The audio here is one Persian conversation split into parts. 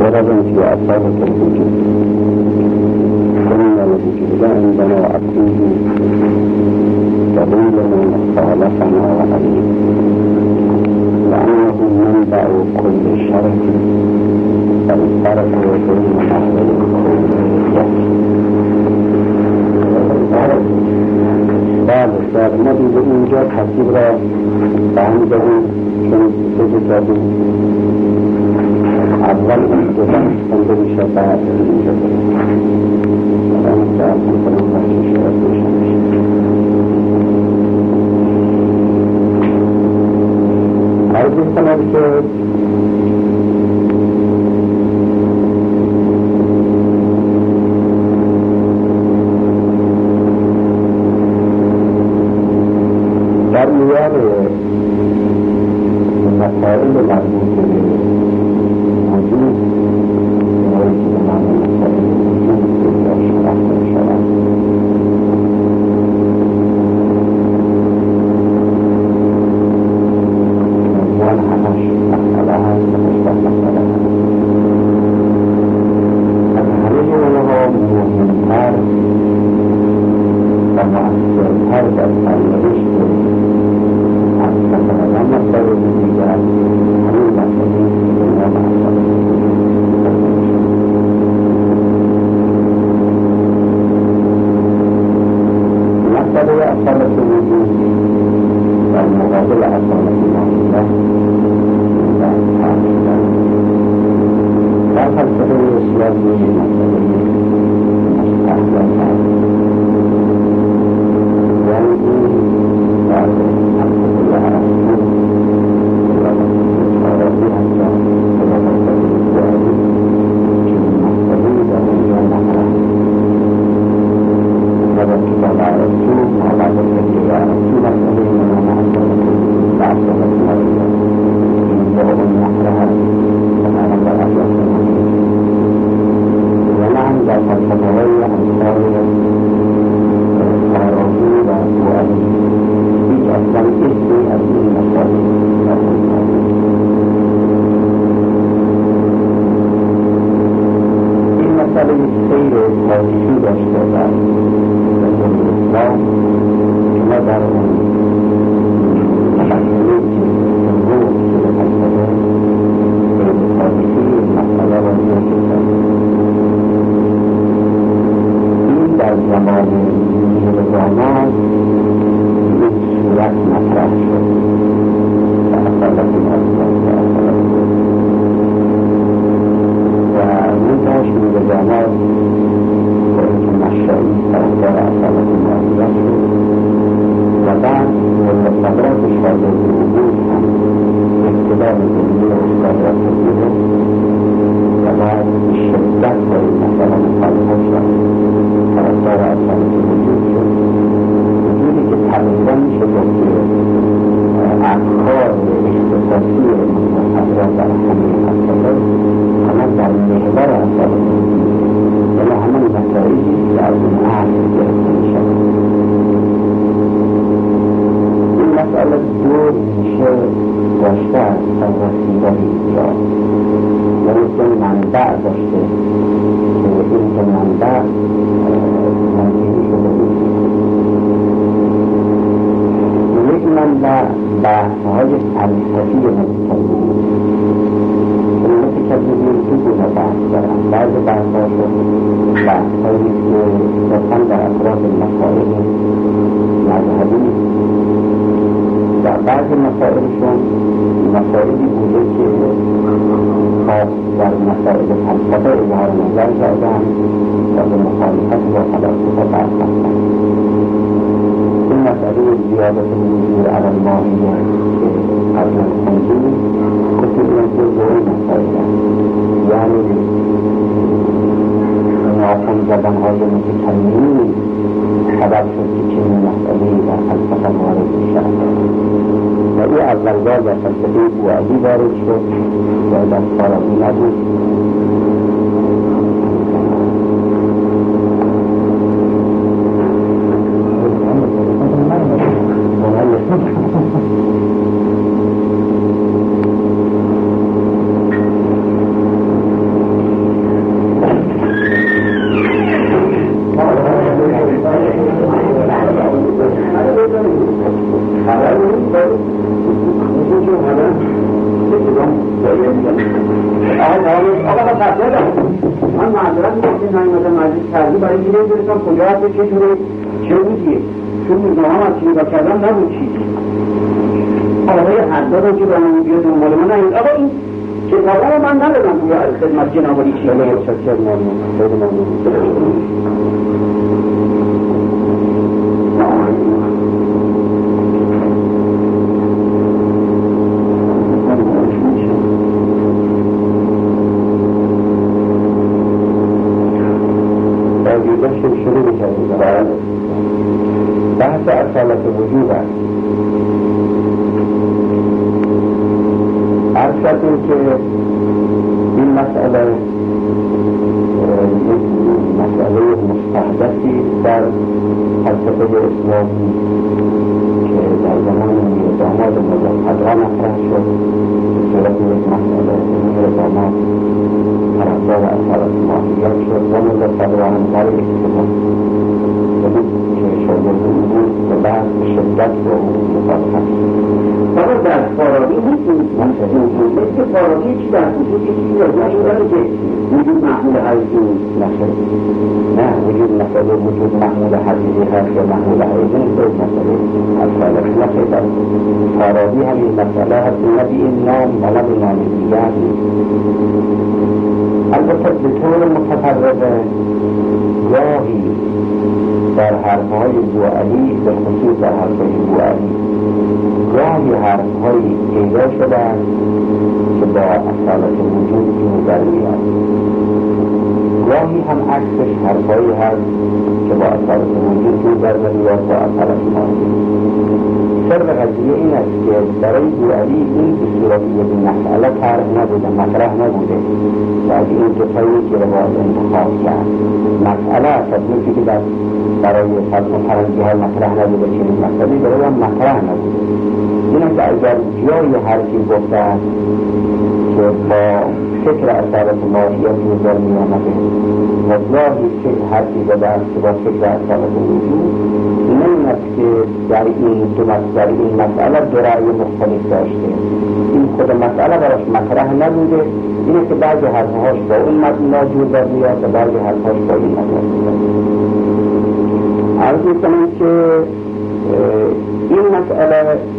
وردا في أصالة الوجود إن الوجود عندنا وأكله دليلنا وخالفنا وعليم لأنه منبع كل شرف الفرق بين أهل الكونية. بله ما دیگه اینجا تصیب را فهم داریم چون سجد دادیم اول اجتباه کنده میشه بعد اینجا داریم الان سعب میکنم بچه شاید روشن میشه. عرض میکنم که در میان مسائل مربوط به وجود مورد که معنی مسائل وجود یا شناخته شود موضوع همش مسئله هست مشتاق مسئله هست. از همه اونها مهمتر و مؤثرتر در سرنوشت مسائل دیگر همین مسائلی که دنیا مسائل مسئله اصالت وجود در مقابل اصالت ماهیت در فلسفه اسلامی مسئله مستحضر هست یعنی این در فلسفه ارسطو بحث‌های فلسفی مستقیم علت کتابی دو گونه بحث دارن. بعضی بحث‌هاشون بحث‌هایی که صرفاً در اطراف مسائل مذهبی و بعضی مسائلشون مسائلی بوده که خاص در مسائل فلسفه اظهار نظر کردن و به مخالفت با فلاسفه برخواستن. مسئله زیادت الوجود علی الماهیه که قبل خواندیم گفتیم این جزء مسائل یعنی ناخن زدن‌های متکلمین سبب شد که چنین مسئله‌ای در فلسفه وارد می‌شود و این اول بار در فلسفه بوعدی وارد شد و در فارابی نبود. آقا تصدیل من معذرت میکنم نایمده مجلس ترزی برای اینکه نمیدونستم کجا هست چه روزیه چون روزنامه هم از چی نگاه کردم نبود چیزی آقای حداد رو که به من بیاد دنبال من نهید آقا این کتابه رو من ندادم توی خدمت جناب علی چیزی شکر ممنون خیلی ممنون شروع می‌کنیم بحث اصالت وجود است. عرض کردیم که این مسئله مستحدثی در فلسفه اسلامی که در زمان داماد مجدد مطرح شد به صورت یک مسئله داماد طرفدار اصالت ماهیت شد و مجدد و همکار اکتفاق که شاگردون بود و بعد به شدت با مطابقت اما در فارابی نیست مثل فارابی چی در خصوصی چیزی راجعش داره که وجود محمول حقیقی نخیر نه وجود نخیر وجود محمول حقیقی هست یا محمول حقیقی نیست به مسئله اصالت نخیر در فارابی همین مسئله هست نه به این نام ولا به نام دیگر البته به طور متفرقه گاهی در حرفهای بوعلی به خصوص در حرفهای بوعلی گاهی حرفهایی پیدا شده که با اصالت وجود جور در میاد گاهی هم عکسش حرفهایی هست که با اصالت وجود جور در میاد با اصالت ماهی سر قضیه این است که برای بوعلی این به صورت یک مسئله طرح نبوده مطرح نبوده و از این دوتایی که رو باید انتخاب کرد مسئله تصمیفی که برای فرض فرنگی ها مطرح نبوده چنین مسئله برای هم مطرح نبوده این است اگر جای حرفی گفته است که با فکر اصالت ماهیت نظر می آمده و ظاهی حرفی بده است که با فکر اصالت وجود این است که در این مسئله دو رأی مختلف داشته این خود مسئله براش مطرح نبوده اینه که بعضی حرفهاش با اون مبنا جور در میاد و بعضی حرفهاش با این مبنا جور در میاد عرض میکنم که این مسئله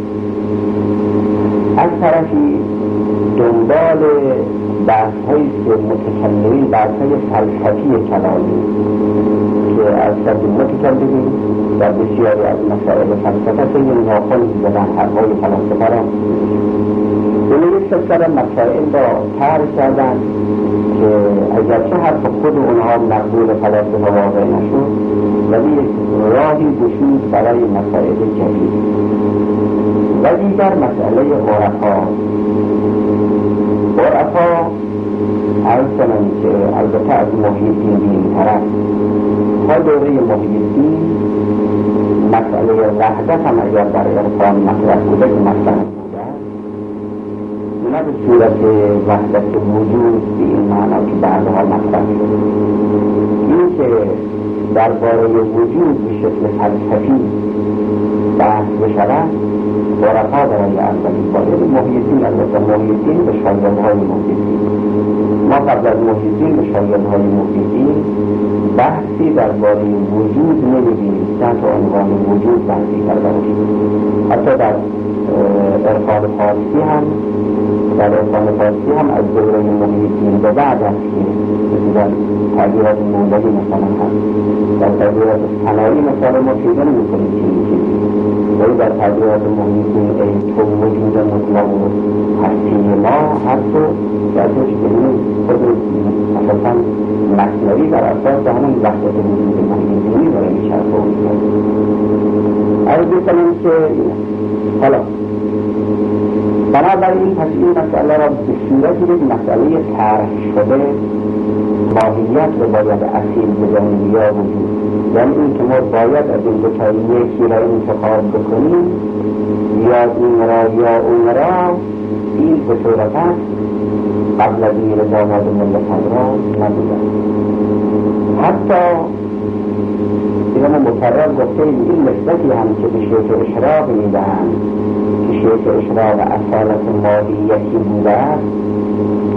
از طرفی دنبال بحث‌هایی که متکلمین بحث‌های فلسفی کلامی که از طرف متکلمین در بسیاری از مسائل فلسفه این ناخن زدن حرفهای فلسفه را به یک سلسله مسائل را طرح کردن که اگرچه حرف خود اونها مقبول فلسفه واقع نشد ولی یک راهی گشود برای مسائل جدید و دیگر مسئله عرفا عرض کنم که البته از محی الدین بین طرف تا دوره محی الدین مسئله وحدت هم اگر در عرفان مطرح بوده که مطرح بوده نه به صورت وحدت وجود به این معنا که بعدها مطرح شده این که درباره وجود به شکل فلسفی بحث بشود عرفا برای اولین باید محی الدین البته محی الدین به شاگردهای محی الدین ما قبل از محی الدین به شاگردهای محی الدین بحثی درباره وجود نمی‌بینیم تحت عنوان وجود بحثی کرده باشیم حتی در عرفان فارسی هم از دوره محی الدین به بعد است که در تعبیرات مولاوی مثلا هست در تعبیرات ثنایی مثلا ما پیدا نمی‌کنیم چیزی ولی در تعبیرات محی الدین ای تو وجود مطلق و هستی ما هست و درش ببینیم خود اساساً مصنوی در اساس همون وحدت وجود محی الدینی داره می‌چرخه و می‌گرده عرض می‌کنم که حالا بنابراین پس این مسئله را به صورت یک مسئله طرح شده ماهیت رو باید اصیل بدانیم یا وجود یعنی این که ما باید از این دوتایی یکی را انتخاب بکنیم یا این را یا اون را این به صورت است قبل از این داماد ملت را نبودن حتی اینا مقرر گفته این نسبتی هم که به شیخ اشراق میدن که شیخ اشراق اصالت ماهیتی بوده است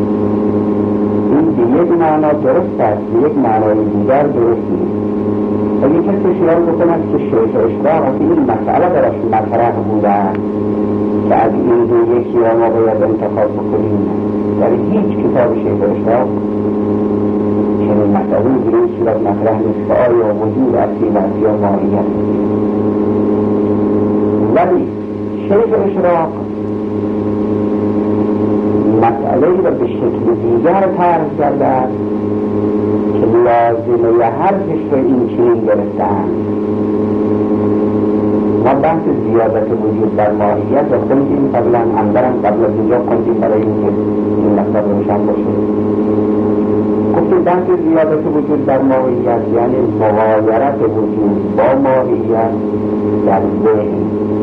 معنا درست است، به یک معنای دیگر درست نیست. اگه کسی خیال بکند که شیخ اشراق از این مسئله براش مطرح بودن که از این دو یکی را ما باید انتخاب بکنیم، در هیچ کتاب شیخ اشراق چنین مسئله به این صورت مطرح نیست که آیا وجود اصیل است یا ماهیت. ولی شیخ اشراق مسئله را به شکل دیگر طرح کرده است که لازمه حرفش رو این چنین گرفتن. ما بحث زیادت وجود در ماهیت و خوندیم قبلا، اندرم قبل از اینجا خوندیم برای اینکه این مطلب روشن باشه. گفتیم بحث زیادت وجود در ماهیت یعنی مغایرت وجود با ماهیت در ذهن،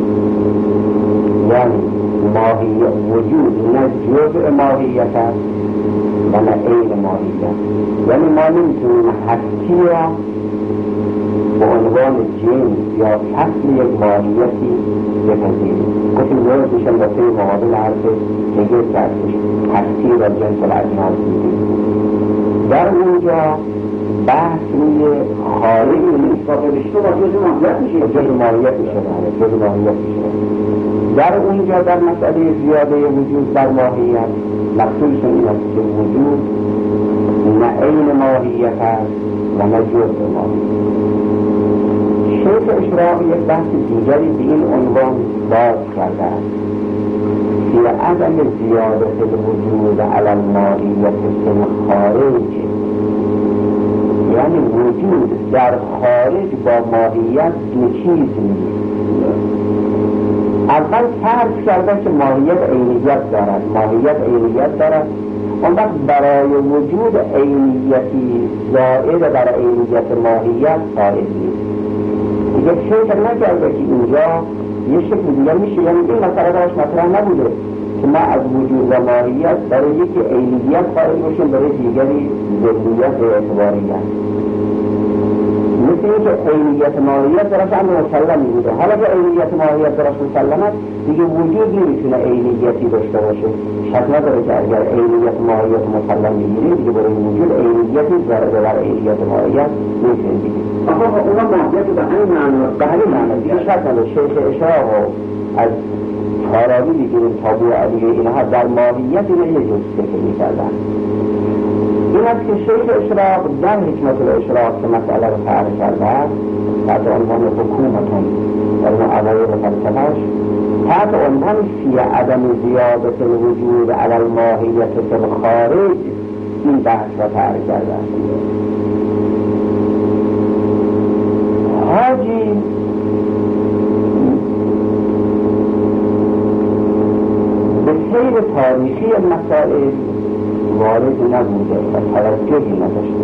یعنی ماهیت وجود نه جزء ماهیت است و نه عین ماهیت. یعنی ما نمیتونیم هستی را به عنوان جنس یا فصل یک ماهیتی بپذیریم. گفتیم درست میشن واسه مقابل حرف هگل که هستی را جنس الاجناس میدیم. در اونجا بحث روی خارجی نیست، رشته با جزء ماهیت میشه، جزء ماهیت میشه. در اونجا در مسئله زیاده وجود در ماهیت مقصودشون این است که وجود نه عین ماهیت است و نه جزء ماهیت. شیخ اشراق یک بحث دیگری به این عنوان باز کرده است که عدم زیادت الوجود علی الماهیت فی الخارج، یعنی وجود در خارج با ماهیت دو چیز نیست. اول فرض کرده که ماهیت عینیت دارد، اون وقت برای وجود عینیتی زائد بر عینیت ماهیت قائل نیست. دیگه فکر نکرده که اینجا یه شکل دیگر میشه، یعنی این مسئله براش مطرح نبوده که ما از وجود و ماهیت برای یکی عینیت قائل باشیم، برای دیگری ضدیت و اعتباریت. مثل اینکه عینیت ماهیت براش امر مسلمی بوده، حالا که عینیت ماهیت براش مسلم است دیگه وجود نمیتونه عینیتی داشته باشه. شک نداره که اگر عینیت ماهیت مسلم بگیریم دیگه برای وجود عینیتی ضرب بر عینیت ماهیت نمیتونه بگیریم. اونا ماهیت به همین معنی، به همین معنی دیگه شک نداره. شیخ اشراق از فارابی بگیریم تا بوعلی اینها در ماهیت اینه یه جز فکر میکردن. این است که شیخ اشراق در حکمت الاشراق که مسئله رو طرح کرده است تحت عنوان حکومتون در اون اوایل فلسفه‌اش تحت عنوان فی عدم زیادت الوجود علی الماهیت فی الخارج این بحث را طرح کرده است. حاجی به سیر تاریخی مسائل وارد نبوده و توجهی نداشته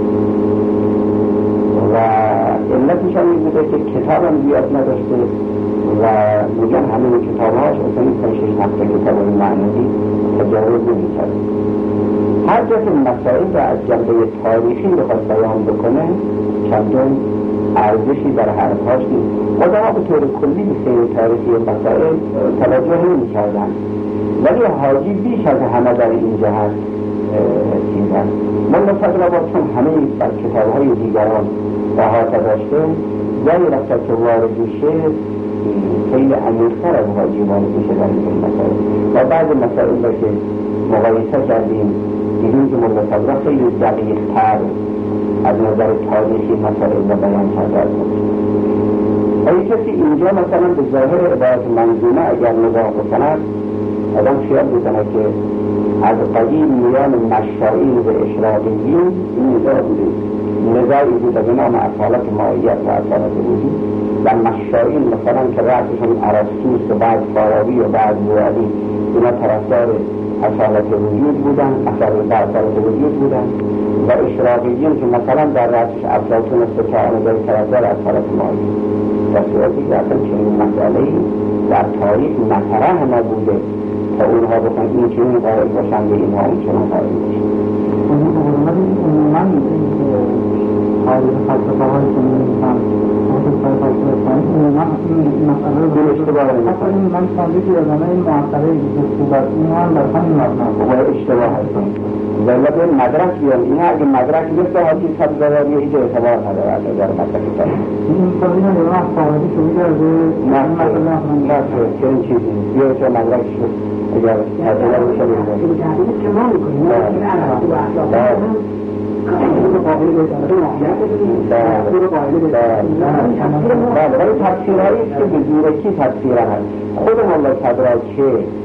و علتش هم این بوده که کتاب هم زیاد نداشته و میگن همه کتابهاش اصلا این 5-6 کتاب معنوی تجاوز نمی‌کرد. هر جا که مسائل را از جنبه تاریخی بخواد بیان بکنه چندان ارزشی در حرفهاش نیست. آدم‌ها به طور کلی به سیر تاریخی مسائل توجه نمی‌کردن، ولی حاجی بیش از همه در این جهت چیزن. من مصدر چون همه در کتاب‌های دیگران احاطه داشته جایی رفته که وارد میشه خیلی عمیق‌تر از حاجی وارد میشه در این مسائل و بعض مسائل را که مقایسه کردیم دیدیم که مصدر خیلی دقیق‌تر از نظر تاریخی مسائل را بیان کرده است. اگه کسی اینجا مثلا به ظاهر عبارت منظومه اگر نگاه بکند آدم خیال میکنه که از قدیم میان مشایین و اشراقیین این نزاعی بوده به نام اصالت ماهیت و اصالت وجود و مشایین مثلا که رأسشون ارسطوست و بعد فارابی و بعد بوعلی اینا طرفدار اصالت وجود بودن، اصالت وجود بودن و اشراقیین که مثلا در رأسش افلاطون است که آمده طرفدار اصالت ماهیت. در صورتی که اصلا چنین مسئله‌ای در تاریخ مطرح نبوده تا اونها بخوان این چنین قائل باشن به اینها این چنین قائل باشن. من تاریخ فلسفه‌های که می‌نویسم این مسئله رو اشتباه می‌کنم. من سازی که یادمه این معطله گفتگو این هم در همین مبنا اشتباه هستم. ولی به مدرک بیان. این اگه مدرک مثل حاجی سبزداری هیچ اعتبار نداره اگر مدرک داره. این کاری نداره وقت فاهدی شده کرده نه که این چیزی بیای تو مدرک شد اگر تجربه بشه بیده که ما میکنیم ما این عرض و اخلاق بله ولی تفسیرهایی است که به زورکی تفسیره هست. خود مولا صدرا که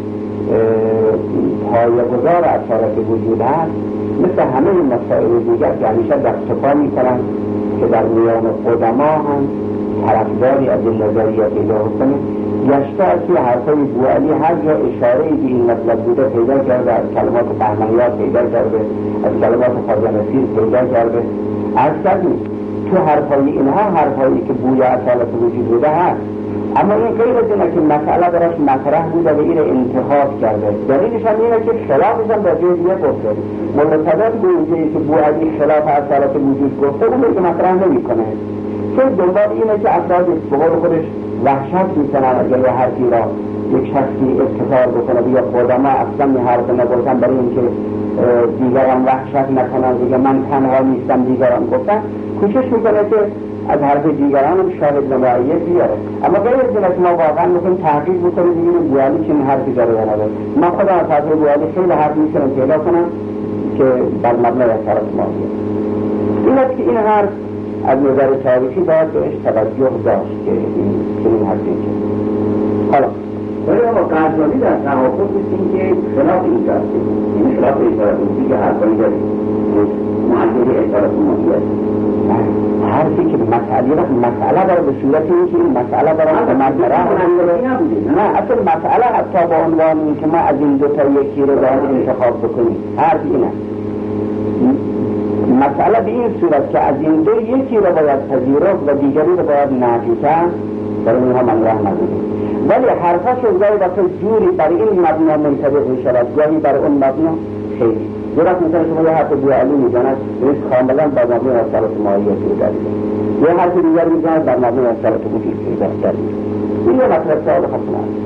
پایه‌گذار اثرات وجود هست مثل همه مسائل دیگر که همیشه دست و پا میکنن که در میان قدما هم طرفداری از این نظریه پیدا کنه. گشته از توی حرفای بوعلی هر جا اشاره‌ای به این مطلب بوده پیدا کرده، از کلمات بهمنیات پیدا کرده، از کلمات خواجه نصیر پیدا کرده. عرض کردیم تو حرفای اینها حرفایی که بوی اصالت وجود بوده هست، اما این غیر از اینه که مسئله براش مطرح بوده و این انتخاب کرده. دلیلش هم اینه که خلافش هم در جای دیگه گفته. ملتزم به اونجایی که بوعلی خلاف اصالت وجود گفته اون که مطرح نمی‌کنه، چون دنبال اینه که افراد به قول خودش وحشت میکنن اگر یه حرفی را یک شخصی افتخار بکنه یا قدما اصلا این حرف نگفتن برای اینکه دیگران وحشت نکنن دیگه من تنها نیستم دیگران گفتن، کوشش میکنه که از حرف دیگران هم شاهد نمایه بیاره. اما غیر از این که ما واقعا میکنیم تحقیق بکنیم دیگه بوعلی چه حرفی داره یا نداره. من خودم از حرف بوعلی خیلی حرف میکنم پیدا کنم که بر مبنای اثرات ماهیه. این است که این حرف از نظر تاریخی باید بهش توجه داشت که این حرفی که حالا ولی آقا قرضانی در تحافظ این که خلاف این جاسته این خلاف اصالتونی که حرفانی داریم معدل اصالتونی حرفی که مسئله داره به صورت این که این مسئله داره به مطرح نه اصلا مسئله حتی با عنوان این که ما از این دوتا یکی رو باید انتخاب بکنیم. حرف اینه مسئله به این صورت که از این دو یکی رو باید پذیرفت و دیگری رو باید نفی کرد، برای اینها من راه نداریم. ولی حرفاشو گاهی وقتا جوری بر این مبنا منطبق میشود، گاهی بر اون مبنا خیلی درست. مثلا شما یه حرف بوعلی میزند روی کاملا بر مبنای اصالت ماهیت پیدا کرده، یه حرف دیگر میزند بر مبنای اصالت وجود پیدا کرده. این یه مطلب سوال خطمه است.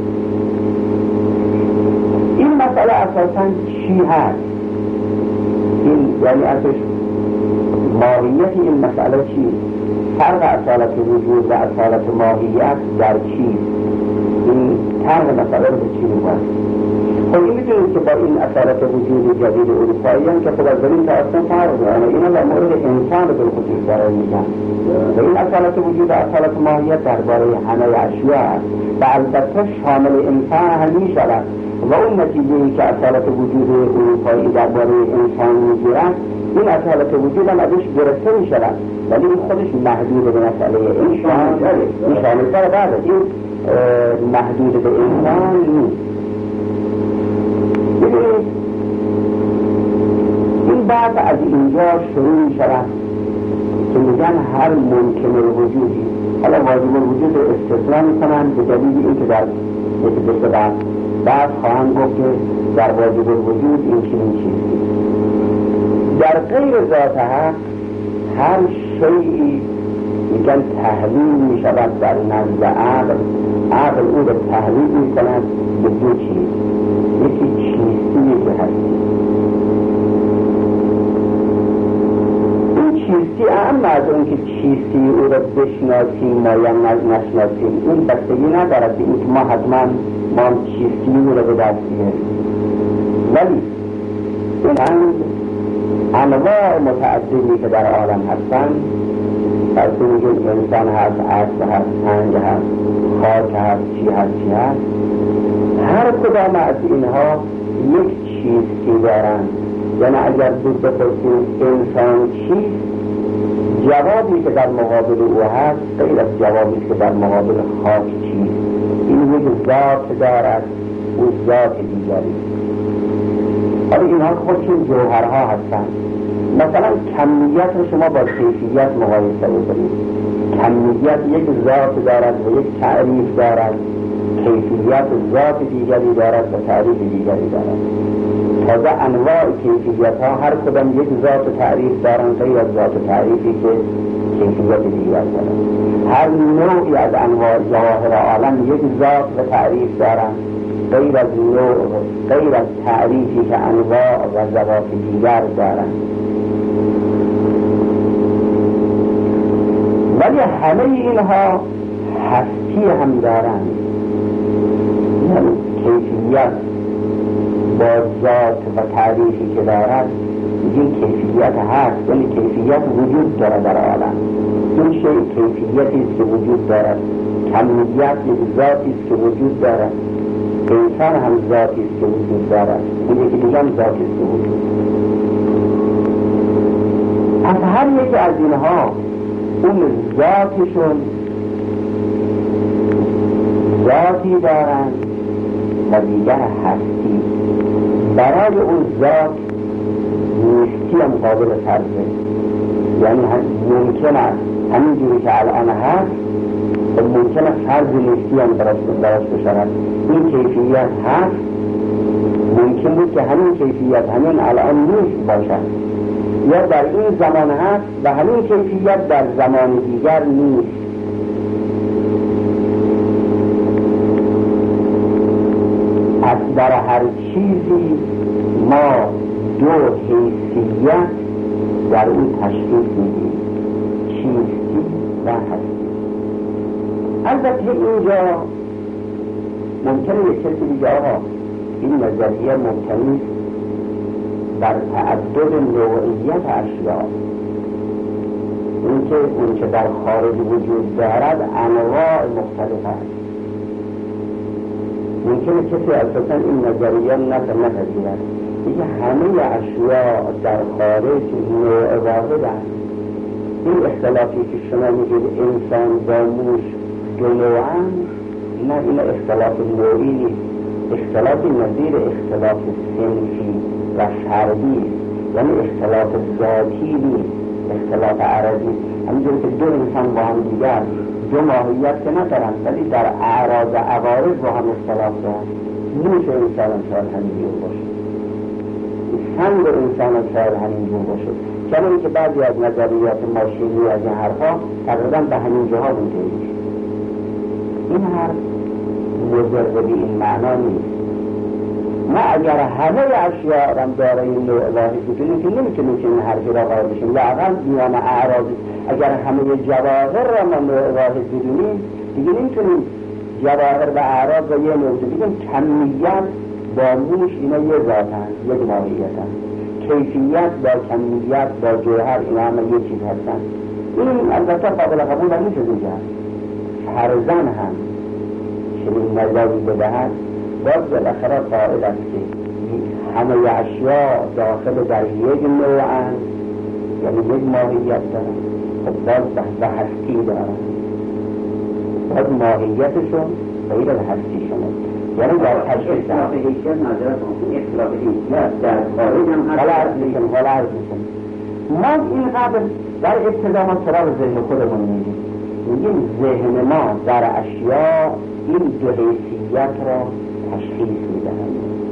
این مسئله اساسا چی هست؟ این یعنی ازش ماهیت این مسئله چیست؟ فرق اصالت وجود و اصالت ماهیت در چیست؟ این طرح مسئله رو به چی می‌کنه؟ خب این می‌دونید که با این اصالت وجود جدید اروپایی هم که خب از این تا اصلا فرق داره. اینا در مورد انسان به خصوص برای میگن و این اصالت وجود و اصالت ماهیت درباره همه اشیاء است و البته شامل انسان هم می‌شود و اون نتیجه‌ای که اصالت وجود اروپایی درباره انسان می‌گیرد این اصالت وجود هم ازش گرفته می‌شود، ولی این خودش محدود به مسئله انسان این شامل‌تر بعد این محدود به انسان نیست. ببینید این بعد از اینجا شروع می‌شود که میگن هر ممکن الوجودی، حالا واجب الوجود رو استثنا می‌کنن به دلیل اینکه در یک بعد خواهند گفت که در واجب الوجود این چیزی در غیر ذات حق هر شیئی میگن تحلیل میشود در نزد عقل او رو تحلیل میکند به دو چیز، یکی چیستی که هستی. این چیستی اما از اون که چیستی او رو بشناسیم یا نشناسیم این بستگی ندارد به این که ما حتما چیستی او رو به دست بیاریم، ولی این انواع متعددی که در عالم هستن، از وجود انسان هست، عصر هست، سنگ هست، خاک هست، چی هست هر کدام از اینها یک چیستی دارند. یعنی اگر بود بپرسیم انسان چیست، جوابی که در مقابل او هست غیر از جوابی که در مقابل خاک چیست. این یک ذات دارد، او ذات دیگری. حالا اینها خودشون جوهرها هستند. مثلا کمیت رو شما با کیفیت مقایسه بکنید. کمیت یک ذات دارد و یک تعریف دارد، کیفیت ذات دیگری دارد و تعریف دیگری دارد. تازه انواع کیفیت ها هر کدام یک ذات و تعریف دارند غیر از ذات و تعریفی که کیفیت دیگر دارد. هر نوعی از انواع ظواهر عالم یک ذات و تعریف دارند غیر از تعریفی که انواع و ذوات دیگر دارند. ولی همه اینها هستی هم دارند، یعنی کیفیت با ذات و تعریفی که دارد این کیفیت هست، ولی کیفیت وجود دارد در عالم. این شیء کیفیتی است که وجود دارد، کمیت ذاتی است که وجود دارد، انسان هم ذاتی است که وجود دارد، این یکی دیگه هم ذاتی است که وجود. پس هر یکی از اینها اون ذاتشون ذاتی دارند و دیگر هستی. برای اون ذات نیستی هم قابل فرضه، یعنی ممکن است همینجوری که الان هست ممکن است فرض نیستی هم براش بشود. این کیفیت هست، ممکن بود که همین کیفیت همین الان نیست باشد، یا در این زمان هست و همین کیفیت در زمان دیگر نیست. از در هر چیزی ما دو حیثیت در اون تشخیص میدیم، چیستی و هستی. البته اینجا ممکنه یک کسی دیگه آقا این نظریه مبتنی بر تعدد نوعیت اشیاء، اون که در خارج وجود دارد انواع مختلف است. ممکنه کسی اساسا این نظریه نپذیرد، دیگه همه اشیاء در خارج نوع واحد است. این اختلافی که شما میگید انسان با موش دو نوعن، نه این اختلاف نوعی نیست، اختلافی نظیر اختلاف صنفی و فردی، یعنی اختلاف ذاتی نیست، اختلاف عرضی. همینجور که دو انسان با هم دیگر دو ماهیت که ندارن ولی در اعراض و عوارض با هم اختلاف دارن. موش انسان شاید همینجور باشه، سنگ انسان شاید همینجور باشه، چون که بعضی از نظریات ماشینی از این حرفا تقریبا به همین جاها بوده میشه. این حرف مضر به این معنا نیست. ما اگر همه اشیاء را دارای نوع واحد بودیم که نمیتونیم که این حرفی را قائل بشیم، لااقل میان اعراض اگر همه جواهر را ما نوع واحد بدونیم دیگه نمیتونیم جواهر و اعراض را یه نوع بگیم. کمیت با موش اینا یه ذاتن، یک ماهیتن، کیفیت با کمیت با جوهر اینا همه یه چیز هستن. این البته قابل قبول نیست دیگه. فرزن هم چنین نظری بدهد باز بالاخره قائل است که همه اشیاء داخل در یک نوعن، یعنی یک ماهیت دارن، خب باز به هستی دارن، باز ماهیتشون غیر از هستیشون، یعنی در تشخیص اختلاف حیثیت نظرت اختلاف حیثیت در خارج هم هست. حالا عرض میکنم ما این قبل در ابتدا ما سراغ ذهن خودمون میگیم ذهن ما در اشیاء این دو حیثیت را تشخیص میدهند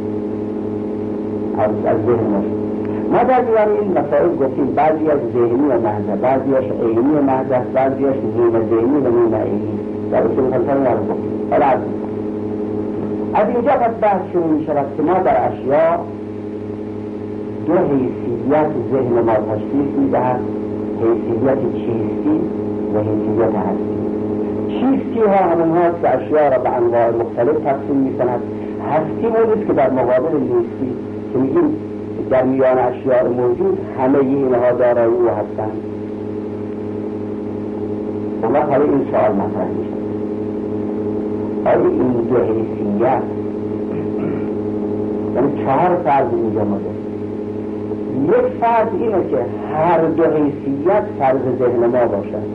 از ذهن ما در دیوار این مسائل گفتیم، بعضی از ذهنی و محض، بعضی از عینی و محض، بعضی از نیمه ذهنی و نیمه عینی در اصول خلصان رو گفتیم. حالا از اینجا پس بحث شروع می شود که ما در اشیاء دو حیثیت ذهن ما تشخیص می دهد، حیثیت چیستی و حیثیت هستی. چیستی ها همون هاست که اشیاء را به انواع مختلف تقسیم می کند. هستی موجود که در مقابل نیستی که میگیم در میان اشیاء موجود همه اینها دارای او هستند. اما حالا این سوال مطرح می شود آیا این دو حیثیت، یعنی 4 فرض اینجا ما داریم. یک فرض اینه که هر دو حیثیت فرض ذهن ما باشد،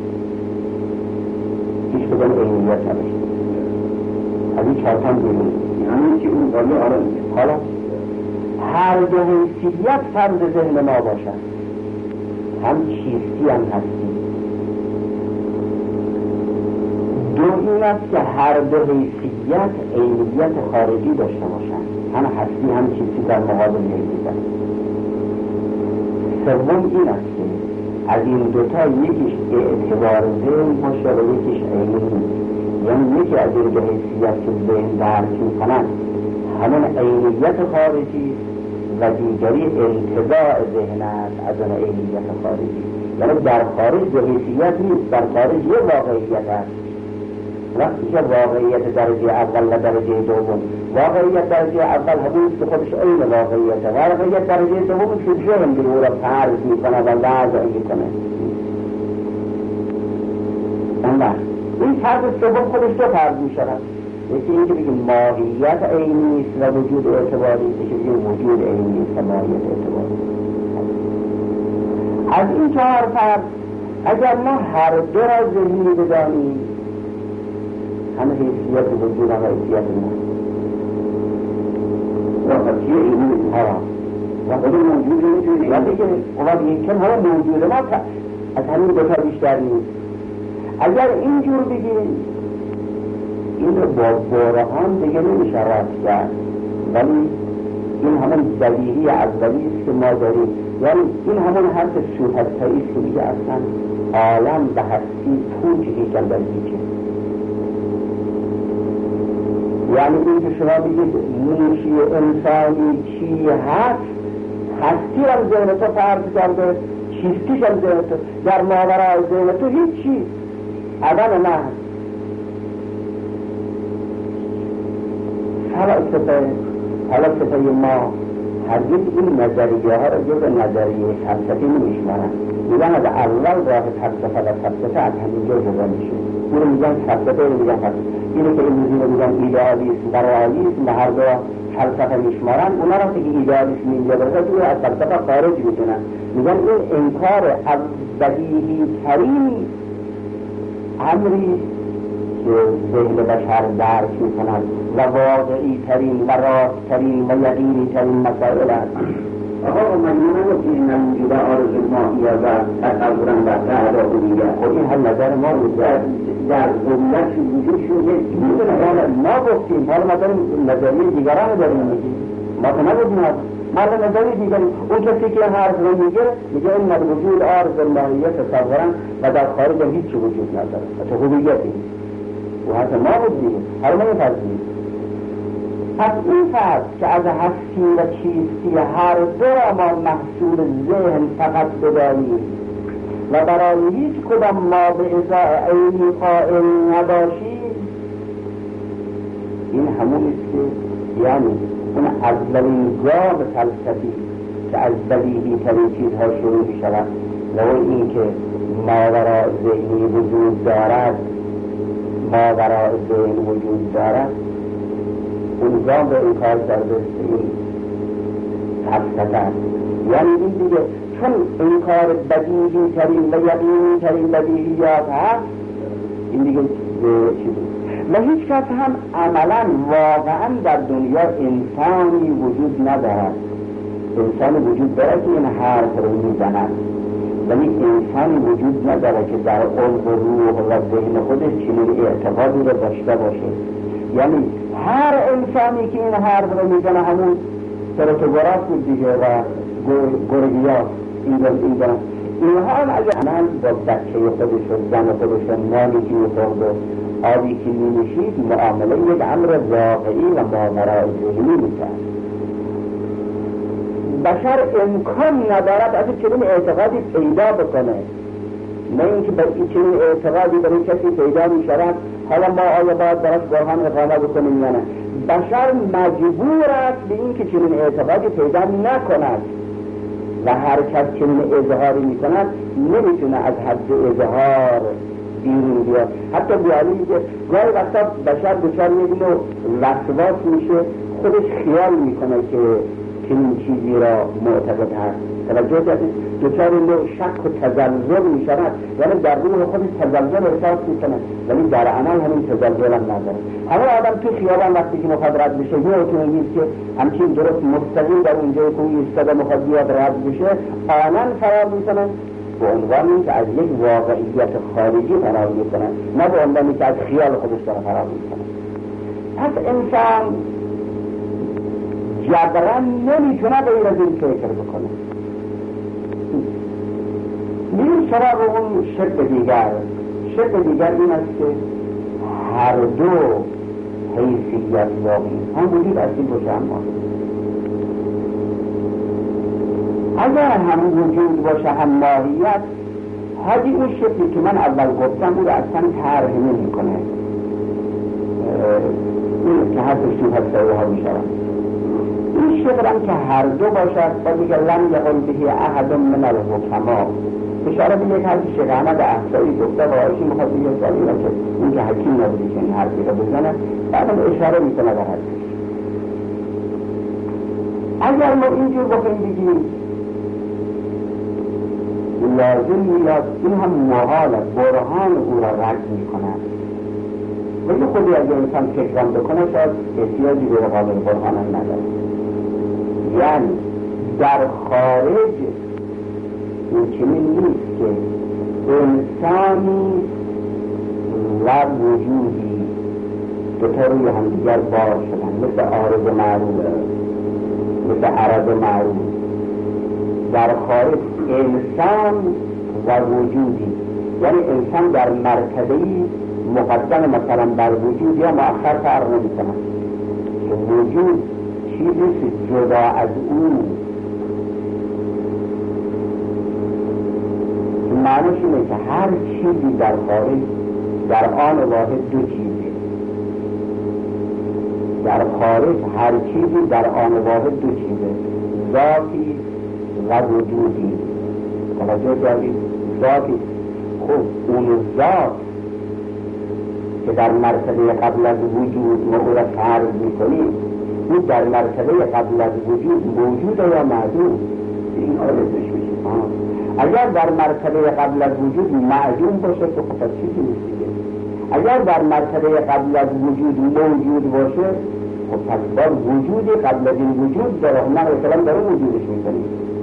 هیچ کدام عینیت نباشد. از این 4 تا بیرون یعنی که اون قالی حالا هر دو حیثیت فرض ذهن ما باشد، هم چیستی هم هستی. دو این است که هر دو حیثیت عینیت خارجی داشته باشند، هم هستی هم چیستی در مقابل یکدیگر. سوم این است که از این دوتا یکیش اعتبار ذهن باشه و یکیش عینی. یعنی یکی از این حیثیت که ذهن درک می‌کند همون عینیت خارجی و دیگری انتزاع ذهن است از اون عینیت خارجی. یعنی در خارج به حیثیت نیست، در خارج یه واقعیت است. وقتی که واقعیت درجه اول و درجه دوم، واقعیت درجه اول همونست که خودش عین واقعیته، واقعیت درجه دوم که ذهن به او را فرض میکنه و وضع میکنه. این فرض سوم خودش دو فرض میشود. یکی اینکه بگیم ماهیت عینی است و وجود اعتباری، یکی بگیم وجود عینی است و ماهیت اعتباری. از این چهار فرض اگر ما هر دو را ذهنی بدانیم، همه حیثیت وجود هم حیثیت ما واقعی عینی ها و خود موجود میتونیم و دیگه اومد یکم همه موجود ما از همین دوتا بیشتر نیست. اگر اینجور بگیم این رو با برهان دیگه نمیشه رفت کرد، ولی این همون بدیهی اولی است که ما داریم. یعنی این همون حرف صورت‌هایی است که میگه اصلا عالم به هستی پوچ هیکل در هیچه. یعنی این که شما بگید موشی انسانی چی هست، هستی هم ذهن تو فرض کرده، چیستیش هم ذهن تو، در ماورای ذهن تو هیچی عدم نه هست. فلسفه ما هرگز این نظریه ها رو به نظریه فلسفی نمیشمارن. میگن از اول راه فلسفه و فلسفه از همینجا جدا میشه. این رو میگن فلسفه، رو میگن فلسفه. اینو که این رو میگن ایدئالیسم و رئالیسم و هر دو فلسفه میشمارن، اونا رو که ایدئالیسم اینجا برسه تو از فلسفه خارج میکنن. میگن این انکار از بدیهی ترین امری که ذهن بشر درک میکند و واقعی ترین و راست ترین و یقینی ترین مسائل است. آقا من نگفتی این نموجود آرز ماهیه و تصورا و اهداف دیگر. خب این هم نظر ما بود در ضمنش وجود شده ما گفتیم، حالا ما داریم نظریه دیگران داریم میگیم، ما تو نگفتیم ما در نظریه دیگریم. اون کسی که حرف رو میگه این وجود آرز ماهیه تصورا و در خارج هم هیچ وجود نداره و تو خوبیتی و حرف ما بود دیگه. حالا ما این فرضیم از این فرض که از هستی و چیستی هر دو را ما محصول ذهن فقط بدانیم و برای هیچ کدام ما به ازای عینی قائل نباشیم، این همون است که یعنی اون اولین گام فلسفی که از بدیهی ترین چیزها شروع می شود و اون این که ماورای ذهنی وجود دارد، ماورای ذهن وجود دارد، اون گام به این کار کرده این فلسفه است. یعنی این دیگه چون این کار بدیهی ترین و یقینی ترین بدیهیات هست، این دیگه چیزی و هیچ کس هم عملا واقعا در دنیا انسانی وجود ندارد. انسان وجود دارد که این حرف رو میزند، ولی انسانی وجود نداره که در قلب و روح و ذهن خودش چنین اعتقادی رو داشته باشه. یعنی هر انسانی که این حرف رو میزنه همون پروتوگراف بود دیگه و گرگیا اینها هم از عمل با بچه خودش و زن خودش و نانی که میخورد و آبی که می‌نوشید معامله یک امر واقعی و ماورای ذهنی میکرد. بشر امکان ندارد از چنین اعتقادی پیدا بکنه، نه اینکه به چنین اعتقادی برای کسی پیدا میشود حالا ما آیا باید براش برهان اقامه بکنیم یا نه. بشر مجبور است به اینکه چنین اعتقادی پیدا نکند و هر کس چنین اظهاری میکند نمیتونه از حد اظهار بیرون بیاد. حتی بیالی که گاهی وقتا بشر دچار یک نوع وسواس میشه، خودش خیال میکنه که چنین چیزی را معتقد هست. توجه کردید؟ دچار نوع شک و تزلزل میشود، یعنی در روح خودش تزلزل احساس میکنه ولی در عمل همین تزلزل هم نداره. همه آدم تو خیابان وقتی که مخاطب رد بشه یه اتومبیل که همچین درست مستقیم در اونجای که ایستاده مخاطب بیاد رد بشه آنن فرار میکنن به عنوان اینکه از یک واقعیت خارجی فرار میکنن، نه به عنوان اینکه از خیال خودش داره فرار میکنن. پس انسان جبران نمیتونه غیر از این فکر بکنه. میریم سراغ اون شک دیگر. شک دیگر این است که هر دو حیثیت واقعی هم وجود اصیل باشه. اگر هم وجود باشه هم ماهیت، حاجی این شکلی که من اول گفتم او رو اصلا طرح نمی کنه. این که حرفش تو حسایه ها می شود. این شکل که هر دو باشد و دیگر لم یقل بهی احد من الحکما، اشاره به یک حرفی شیخ احمد احصایی دکتر آیشی میخواد بگه سالی را که این که حکیم نبودی که این حرفی را بزنه، بعدم اشاره میکنه به حرفی. اگر ما اینجور بخوایم بگیم لازم میاد، این هم محاله، برهان او را رد میکنه. ولی خودی اگر انسان فکرم بکنه شاید احتیاجی به قابل برهان نداره. یعنی در خارج این چنین نیست که انسانی و وجودی دوتا روی هم دیگر بار شدن، مثل عارض معروض، مثل عرض معروض. در خارج انسان و وجودی، یعنی انسان در مرتبه‌ای مقدم مثلا بر وجود یا مؤخر فرق نمی‌کنه که وجود چیزی جدا از او. معنیش اینه که هر چیزی در خارج در آن واحد دو چیزه. در خارج هر چیزی در آن واحد دو چیزه، ذاتی و وجودی. توجه دارید؟ ذاتی، خب اون ذات که در مرتبه قبل از وجود ما او را فرض میکنیم، او در مرتبه قبل از وجود موجود یا معدوم؟ این آرزش میشه. اگر در مرتبه قبل از وجود معدوم باشه که خب چیزی نیست. اگر در مرتبه قبل از وجود موجود باشه، خب پس بار وجودی قبل از این وجود داره، ما مثلا داره وجودش میکنیم.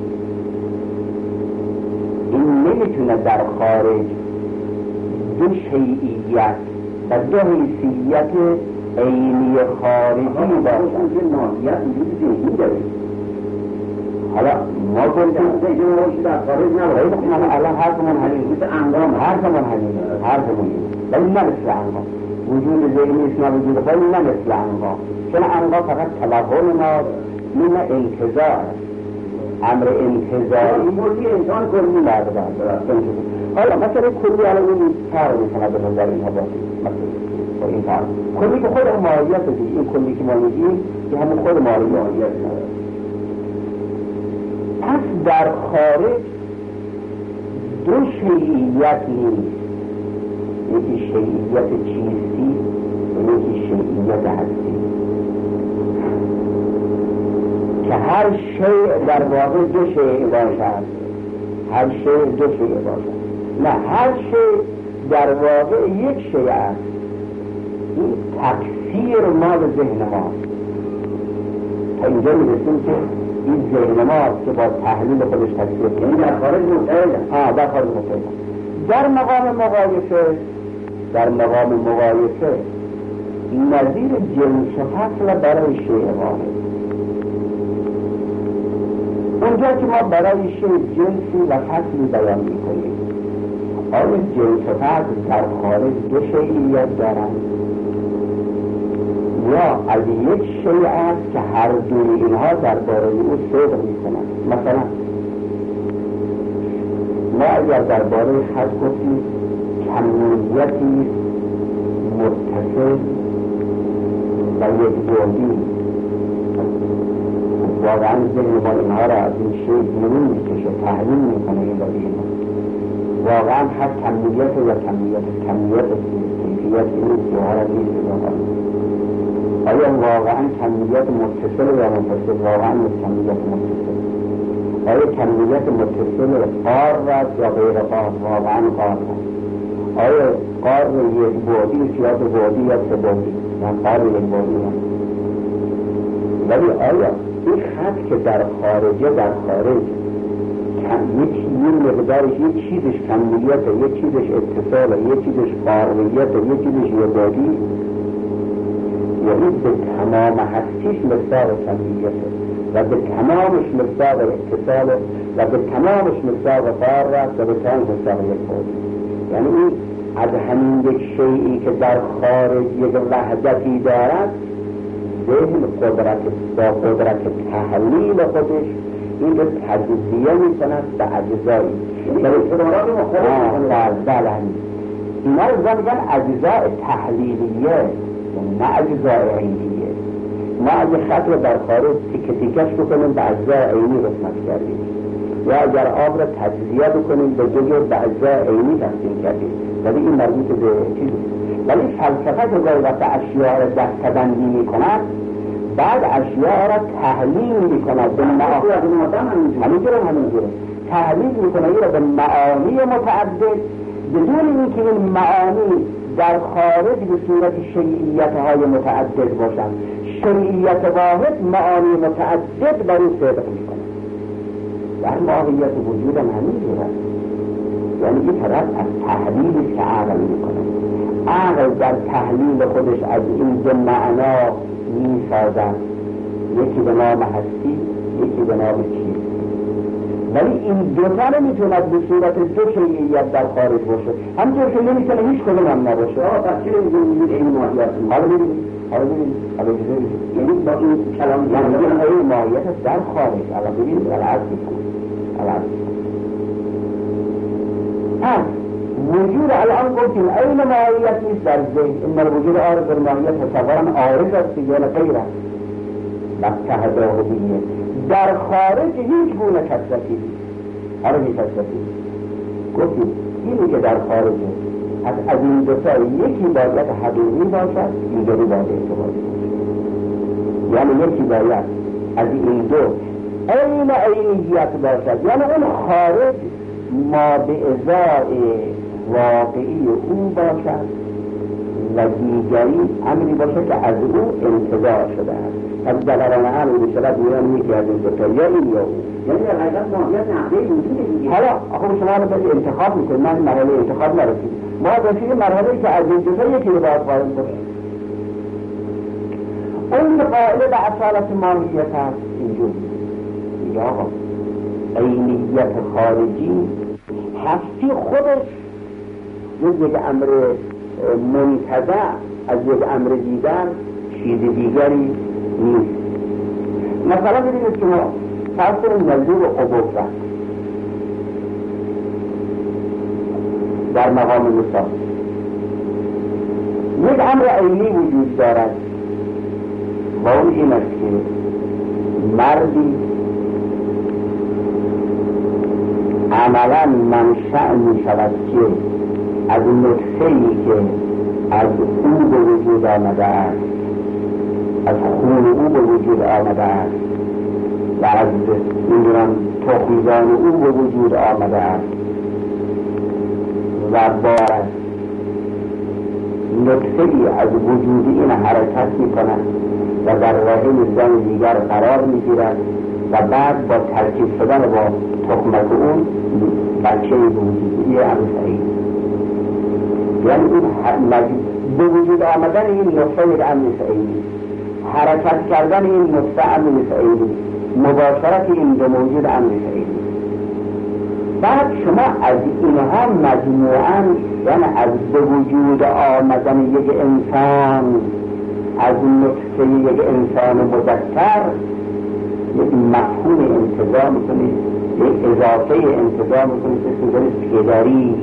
این نمیتونه در خارج دو شیعیت و دو حیثیت عینی خارجی باشن که ماهیت وجود ذهنی داره. حالا ما گفتیم در خارج نباید، الان حرفمون همین مثل انگام، حرفمون ولی نه مثل انگام. وجود ذهنی است نه وجود خارجی، نه مثل انگام. چون انگام فقط توهم ما، این انتظار، امر انتظاری کلی انسان کلی لرده. حالا مثلا کلی الان این فرق میکنه به نظر اینها با این فرق. کلی که خود ماهیت دیگه، این کلی که ما میگیم که همون خود ماهیت نداره. پس در خارج دو شیعیت نیست، یکی شیعیت چیستی و یکی شیعیت هستی، که هر شیء در واقع دو شیء باشد. هر شیء دو شیء باشد، نه هر شیء در واقع یک شیء است. این تکثیر ما به ذهن ما تا اینجا میرسیم که این ذهن ما که با تحلیل خودش تکثیر، یعنی در خارج متعهد، در خارج متعهد. در مقام مقایسه نظیر جنس و فصل برای شیء واحد. اونجا که ما برای شیء جنسی و فصلی بیان میکنیم، آیا جنس و فصل در خارج دو شیعیت دارند یا از یک شیء است که هر دوی اینها درباره او صدق میکنند؟ مثلا ما اگر درباره خط گفتیم کمیتی متصل و یک بعدی، واقعا ذهن ما اینها را از این شیء بیرون میکشه، تحلیل میکنه این و این. واقعا هر کمیت و کمیت کیفیت این جوهر نیست. آیا واقعا کمیت متصل یا منفصل؟ واقعا کمیت متصل. آیا کمیت متصل قار است یا غیر قار؟ واقعا قار است. آیا قار یک بعدی است یا دو بعدی یا سه بعدی؟ من قار یک بعدی است. ولی آیا این خط که در خارج یک مقدارش یک چیزش کمیته، یک چیزش اتصاله، یک چیزش قارویته، یک چیزش یبادی، یعنی به تمام هستیش مصداق کمیته و به تمامش مصداق اتصاله و به تمامش مصداق قار رفت و به تمامش مصداق یبادی. یعنی این از همین یک شیئی که در خارج یک وحدتی دارد، ذهن با قدرت تحلیل خودش این رو تجزیه می‌کند به اجزایی. بله اینا رو میگن اجزاء تحلیلیه، نه اجزاء عینیه. ما اگه خط رو در خارج تیکه تیکش بکنیم به اجزاء عینی رسمت کردیم، یا اگر آب رو تجزیه بکنیم به دو جور به اجزاء عینی تقسیم کردیم، ولی این مربوط به چیزی. ولی فلسفه که گاهی وقت اشیاء را دسته‌بندی می‌کند، بعد اشیاء را تحلیل می‌کند به همینجوره تحلیل می‌کند این را به معانی متعدد، بدون اینکه این معانی در خارج به صورت شیعیت‌های متعدد باشند. شیعیت واحد معانی متعدد بر او صدق می‌کند. در ماهیت وجود همینجوره، یعنی این طرف از تحلیلی که عقل می‌کند. عقل در تحلیل خودش از این دو معنا می‌سازد، یکی به نام هستی، یکی به نام چیز. ولی این دوتا نمیتوند به صورت دو شیعیت در خارج باشه، همطور که نمیتونه هیچ کدوم هم نباشه. پس چرا میگید این ماهیت؟ حالا ببینید یعنی با این کلام این ماهیت در خارج. حالا ببینید العرض پس وجود الان گفتیم این ماهیت نیست در ذهن، این وجود عارض الماهیت تصورا عارض است یا غیر است متحده بیه. در خارج هیچ گونه کثرتی نیست. حالا هیچ کثرتی گفتیم اینی که در خارجه از این دوتا یکی باید حقیقی باشد، دیگری باید اعتباری باشد. یعنی یکی باید از این دو عین عینیت باشد، یعنی اون خارج ما به ازای واقعی او باشد و دیگری امری باشه که از او انتزاع شده است. از دلالان امر بشرد میان یکی از این دوتا یا این یا او، یعنی در حقیقت ماهیت نحوه وجود دیگه. حالا آخه شما رو باید انتخاب میکنید، من مرحله انتخاب نرسیدم، ما رسید مرحله که از این دوتا یکی رو باید قائل باشه. اون که قائل به اصالت ماهیت هست اینجوری یا آقا عینیت خارجی هستی خودش جز یک امر منتزع از یک امر دیگر چیز دیگری نیست. مثلا ببینید شما فرض کنید موضوع قبوق رفت در مقام مثال یک امر عینی وجود دارد و اون این است که مردی عملا منشأ می شود که از نطفه‌ای که از او به وجود آمده است، از خون او به وجود آمده است و از تخم‌زان او به وجود آمده است و با نطفه‌ای از وجود این حرکت می کند و در رحم زن دیگر قرار می گیرد و بعد با ترکیب شدن با تخمک اون بچه به وجود یه امر سعید، یعنی این به وجود آمدن این نطفه یک امر سعیدی، حرکت کردن این نطفه امر سعیدی، مباشرت این دو موجود امر سعیدی. بعد شما از اینها مجموعاً یعنی از به وجود آمدن یک انسان، از نطفه یک انسان مذکر یک مفهوم انتزاع میکنید، یک اضافه انتزاع میکنید که سوزن پدری.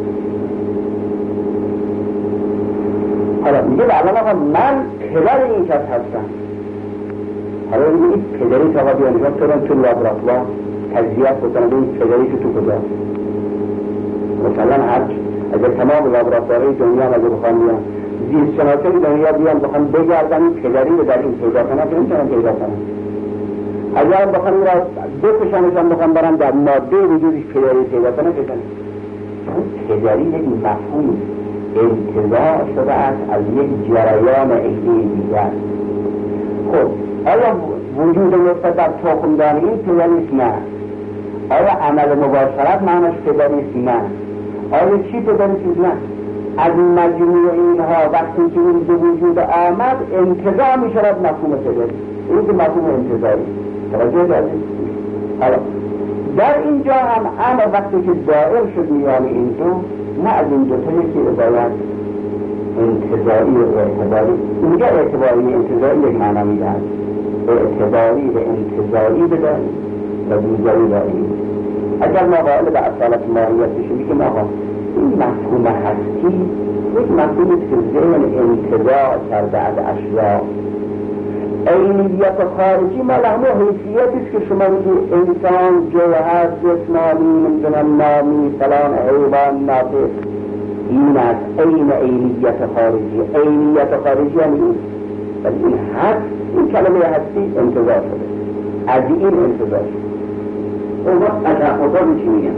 حالا میگه الان آقا من پدر این کس هستم. حالا این پدری که آقا بیانگاه ترم تو لابراتوار تجزیه بکنم این پدری که تو کجا مثلا اگر تمام لابراتوارهای دنیا اگه بخوان بیان زیست شناسه دنیا بیان بخوان بگردن این پدری رو در این پیدا کنن که نمیتونن پیدا کنن. اگر بخوان این را بکشنشان بخوان برن در ماده وجودش پدری پیدا کنن که پدری یک مفهوم انتزاع شده است از یک جریان عینی دیگر. خب آیا وجود نطفه در تخمدان این پدریست؟ نه. آیا عمل مباشرت معناش پدریست؟ نه. آیا چی پدریست؟ نه. از مجموع اینها وقتی که این به وجود آمد انتزاع می شود مفهوم پدری. این که مفهوم انتزاعی توجه دارید. حالا در اینجا هم اما وقتی که دائر شد میان این دو، نه از این دوتا یکی باید انتزاعی و اعتباری. اینجا اعتباری انتزاعی یک معنا میدهد، اعتباری و انتزاعی بدهد و دیگری داری. اگر ما قائل به اصالت ماهیت بشیم که آقا این مفهوم هستی یک مفهومی که ذهن انتزاع کرده از اشیاء. عینیت خارجی ما لحظه حیثیتی است که شما میگید انسان، جوهر، جسمانی، نمیدونم نامی، فلان، حیوان، ناطق. این از عینیت خارجی. عینیت خارجی هم این، ولی این هست، این کلمه هستی انتزاع شده، از این انتزاع شده. اون وقت تشخصات چی میگن؟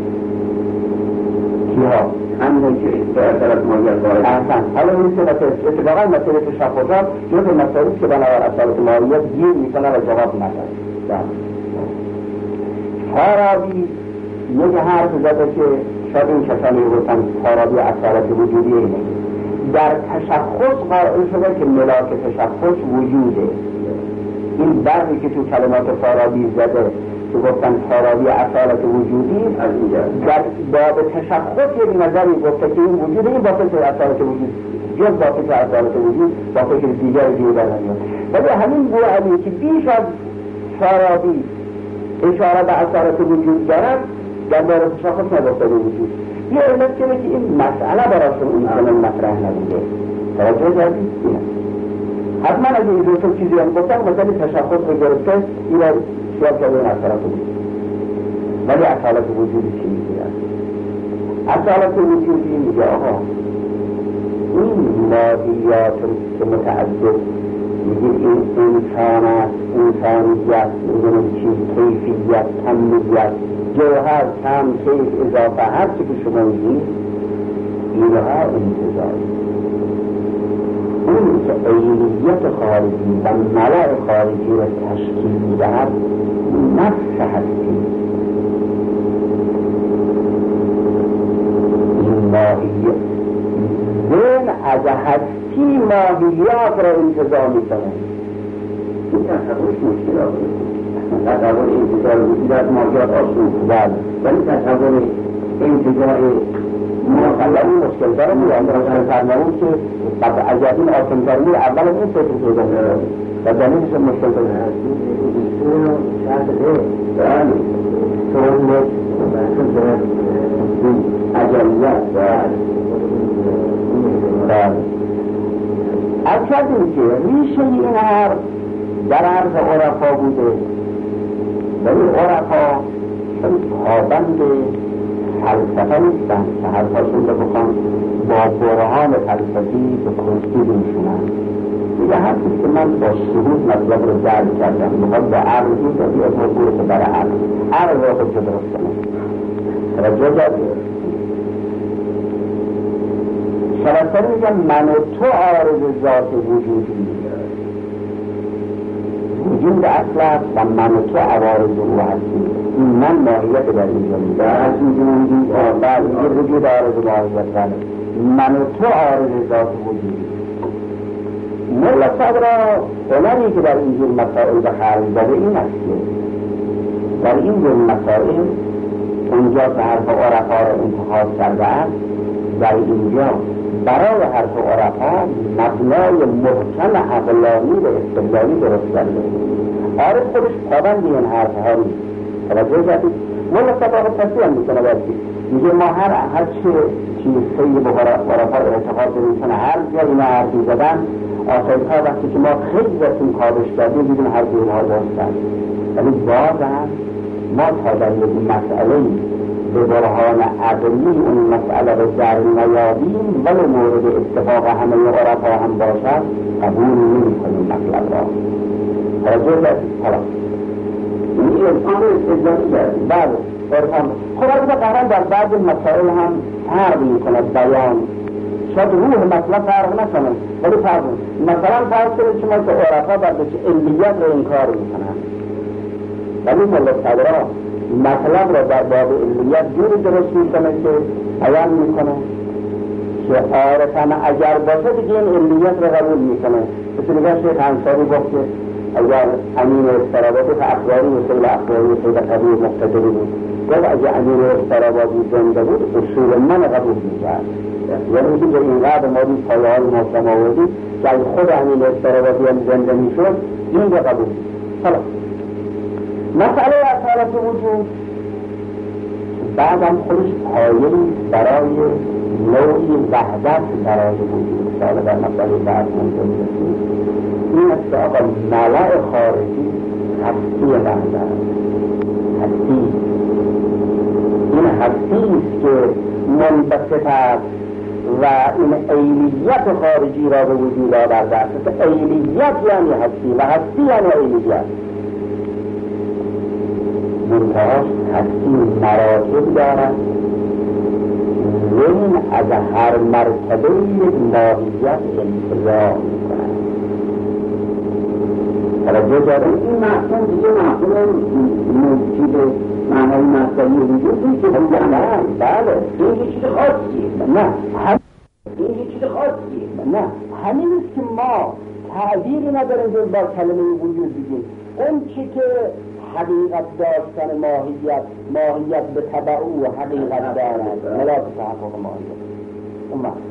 کیها؟ همون که اصالت ماهیت قائل. احسن. حالا این که اتفاقا مسئله تشخصات جزء مسائلی که بنابر اصالت ماهیت گیر میکنه و جواب نداره. فارابی یک حرف زده که شاید این کسانی گفتن فارابی اصالت وجودی اینه. در تشخص قائل شده که ملاک تشخص وجوده. این برقی که تو کلمات فارابی زده که گفتن فارابی اصالت وجودی، از اینجا در باب تشخص یک نظری گفته که این وجود، این با فکر اصالت وجود جز با فکر اصالت وجود با فکر دیگر در نمیاد. ولی همین بوعلی که بیش از فارابی اشاره به اصالت وجود دارد در باب تشخص نگفته وجود. یه علت که این مسئله براشون این چنین مطرح نبوده. توجه کردید؟ حتما از این دو چیزی هم گفتم، مثلا تشخص رو گرفته این رو سیاب کرده این اصالت وجود. ولی اصالت وجودی چی میگه؟ اصالت وجودی میگه آقا این مادیات که متعدد میگه این انسان است، انسانیت، میگه چیز کیفیت، کمیت، جوهر، کم، کیف، اضافه، هر چی که شما میگید اینها انتظاری. اون که عینیت خارجی و ملع خارجی را تشکیل میدهد نفس هستی. این ماهیت ذهن از هستی ماهیات را انتظار میکنه. این تصورش مشکل آقای تصور انتظار وجود از ماهیات آسون ولی تصور انتظار مخلقی مشکل داره میگم در فرمانون که اگر این آسان ترمی اول این فکر پیدا میره و دلیلش مشکل داره هستی شرط ده تولد اجلیت از کردیم که ریشه این حرف در عرض عرفا بوده ولی عرفا چون پابند فلسفه نیستن که حرفاشون رو بخوان با برهان فلسفی به کرسی بنشونن. دیگه حرفی که من با شهود مطلب رو درک کردم میخواد با عقل این دادی از ما برسه برای عقل را خود که درست کنم. توجه کردید؟ شرطه میگم من و تو عارض ذات وجودی، وجود اصل است و من و تو عوارض او هستیم. این من ماهیت در اینجا میده از وجودی بعد این وجود عارض ماهیت کنه. من و تو عارض ذات وجودی. مولا صدرا هنری که در اینجور مسائل به خرج داده این است که در اینجور مسائل اونجا که حرف عرفا را انتخاب کرده است، در اینجا برای حرف عرفا مبنای محکم عقلانی و استدلالی درست کرده. عارف خودش پابند این حرف ها نیست. توجه کردید؟ مولا صدرا تصدیح هم میکنه باید میگه ما هر چیز سید به عرفا اعتقاد داریم کنه هر جا اینا حرفی زدن آخرها وقتی که ما خیلی رسیم کارش کردیم دیدیم هر جور ها داشتن. ولی بازم ما تا در یک مسئله به برهان عقلی اون مسئله رو در نیابیم ولی مورد اتفاق همه عرفا هم باشد قبول نمی کنیم مطلب را. توجه کردید؟ حالا این ارفان رو استدلالی کردیم. بله ارفان خب از قرآن در بعض مسائل هم فرق می کند بیان. شاید روح مطلب فرق نکنه ولی فرق مثلا فرق کنه شما که عرفا بردش علیت رو انکار میکنن ولی مولا صدرا مطلب را در باب علیت جوری درست میکنه که بیان میکنه که عارفانه اگر باشه دیگه این علیت رو قبول میکنه. مثل نگاه شیخ انصاری گفت که اگر امین استرابات اخباری و سیل اخباری و سیل قبیل مقتدری بود گفت اگه امیر استرابادی زنده بود اصول من قبول میکرد، یعنی که به اینقدر ما روی پایه های محکم آوردیم که اگه خود امیر استرابادی هم زنده میشد این رو قبول میکرد. حالا مسئله اصالت وجود بعدم خودش پایه‌ای برای نوعی وحدت برای وجود ساله در مسئله بعد منجر می‌شود. این است که آقا ملع خارجی هستی وحدت، هستی این هستی است که منبسط است و این عینیت خارجی را به وجود آورده است. عینیت یعنی هستی و هستی یعنی عینیت. منتهاش هستی مراتب دارد، این از هر مرتبه یک ماهیت انتظار می‌کند. توجه دارید؟ این مفهوم دیگه مفهوم موجود معنای مصدری وجود نیست. بله این یه چیز خاصیه. نه این یه چیز خاصیه. نه همین است که ما تعبیری نداریم جز با کلمه وجود بگیم. اون چی که حقیقت داشتن ماهیت به تبع او حقیقت دارد ملاک تحقق ماهیت. اون وقت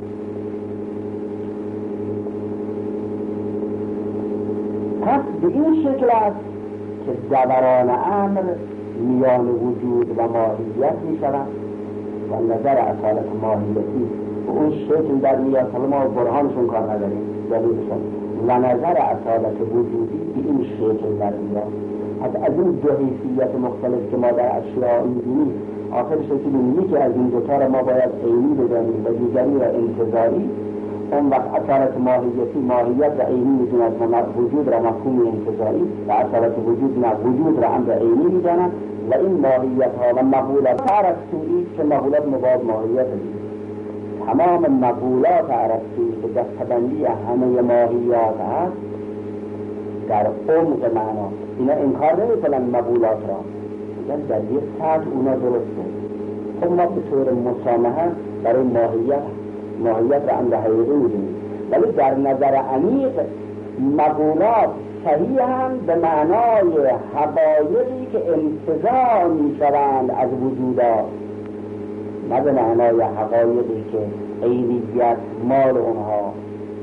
پس به این شکل است که دوران امر میان وجود و ماهیت می شود و نظر اصالت ماهیتی به اون شکل در میاد. حالا ما برهانشون کار نداریم دلیلشون و نظر اصالت وجودی به این شکل در میاد. از این دو حیثیت مختلف که ما در اشیاء می‌بینیم آخر شکل اینه که از این دوتا را ما باید عینی بدانیم و دیگری را انتظاری. اون وقت اصالت ماهیت را عینی می‌داند و وجود را مفهوم انتظاری و اصالت وجود نه وجود را امر عینی می‌داند و این ماهیت ها و مقولات ارسطویی که مقولات مباد ماهیت است. تمام مقولات ارسطویی که دستبندی همه ماهیات هست در عمق معنا اینا انکار نمی‌کنن مقولات را، میگن در یک سطح اونا درسته. خب ما به طور مسامحه برای ماهیت را امر حقیقی می‌دونیم، ولی در نظر عمیق مقولات صحیح هم به معنای حقایقی که انتزاع می‌شوند از وجودات، نه به معنای حقایقی که عینیت مال اونها.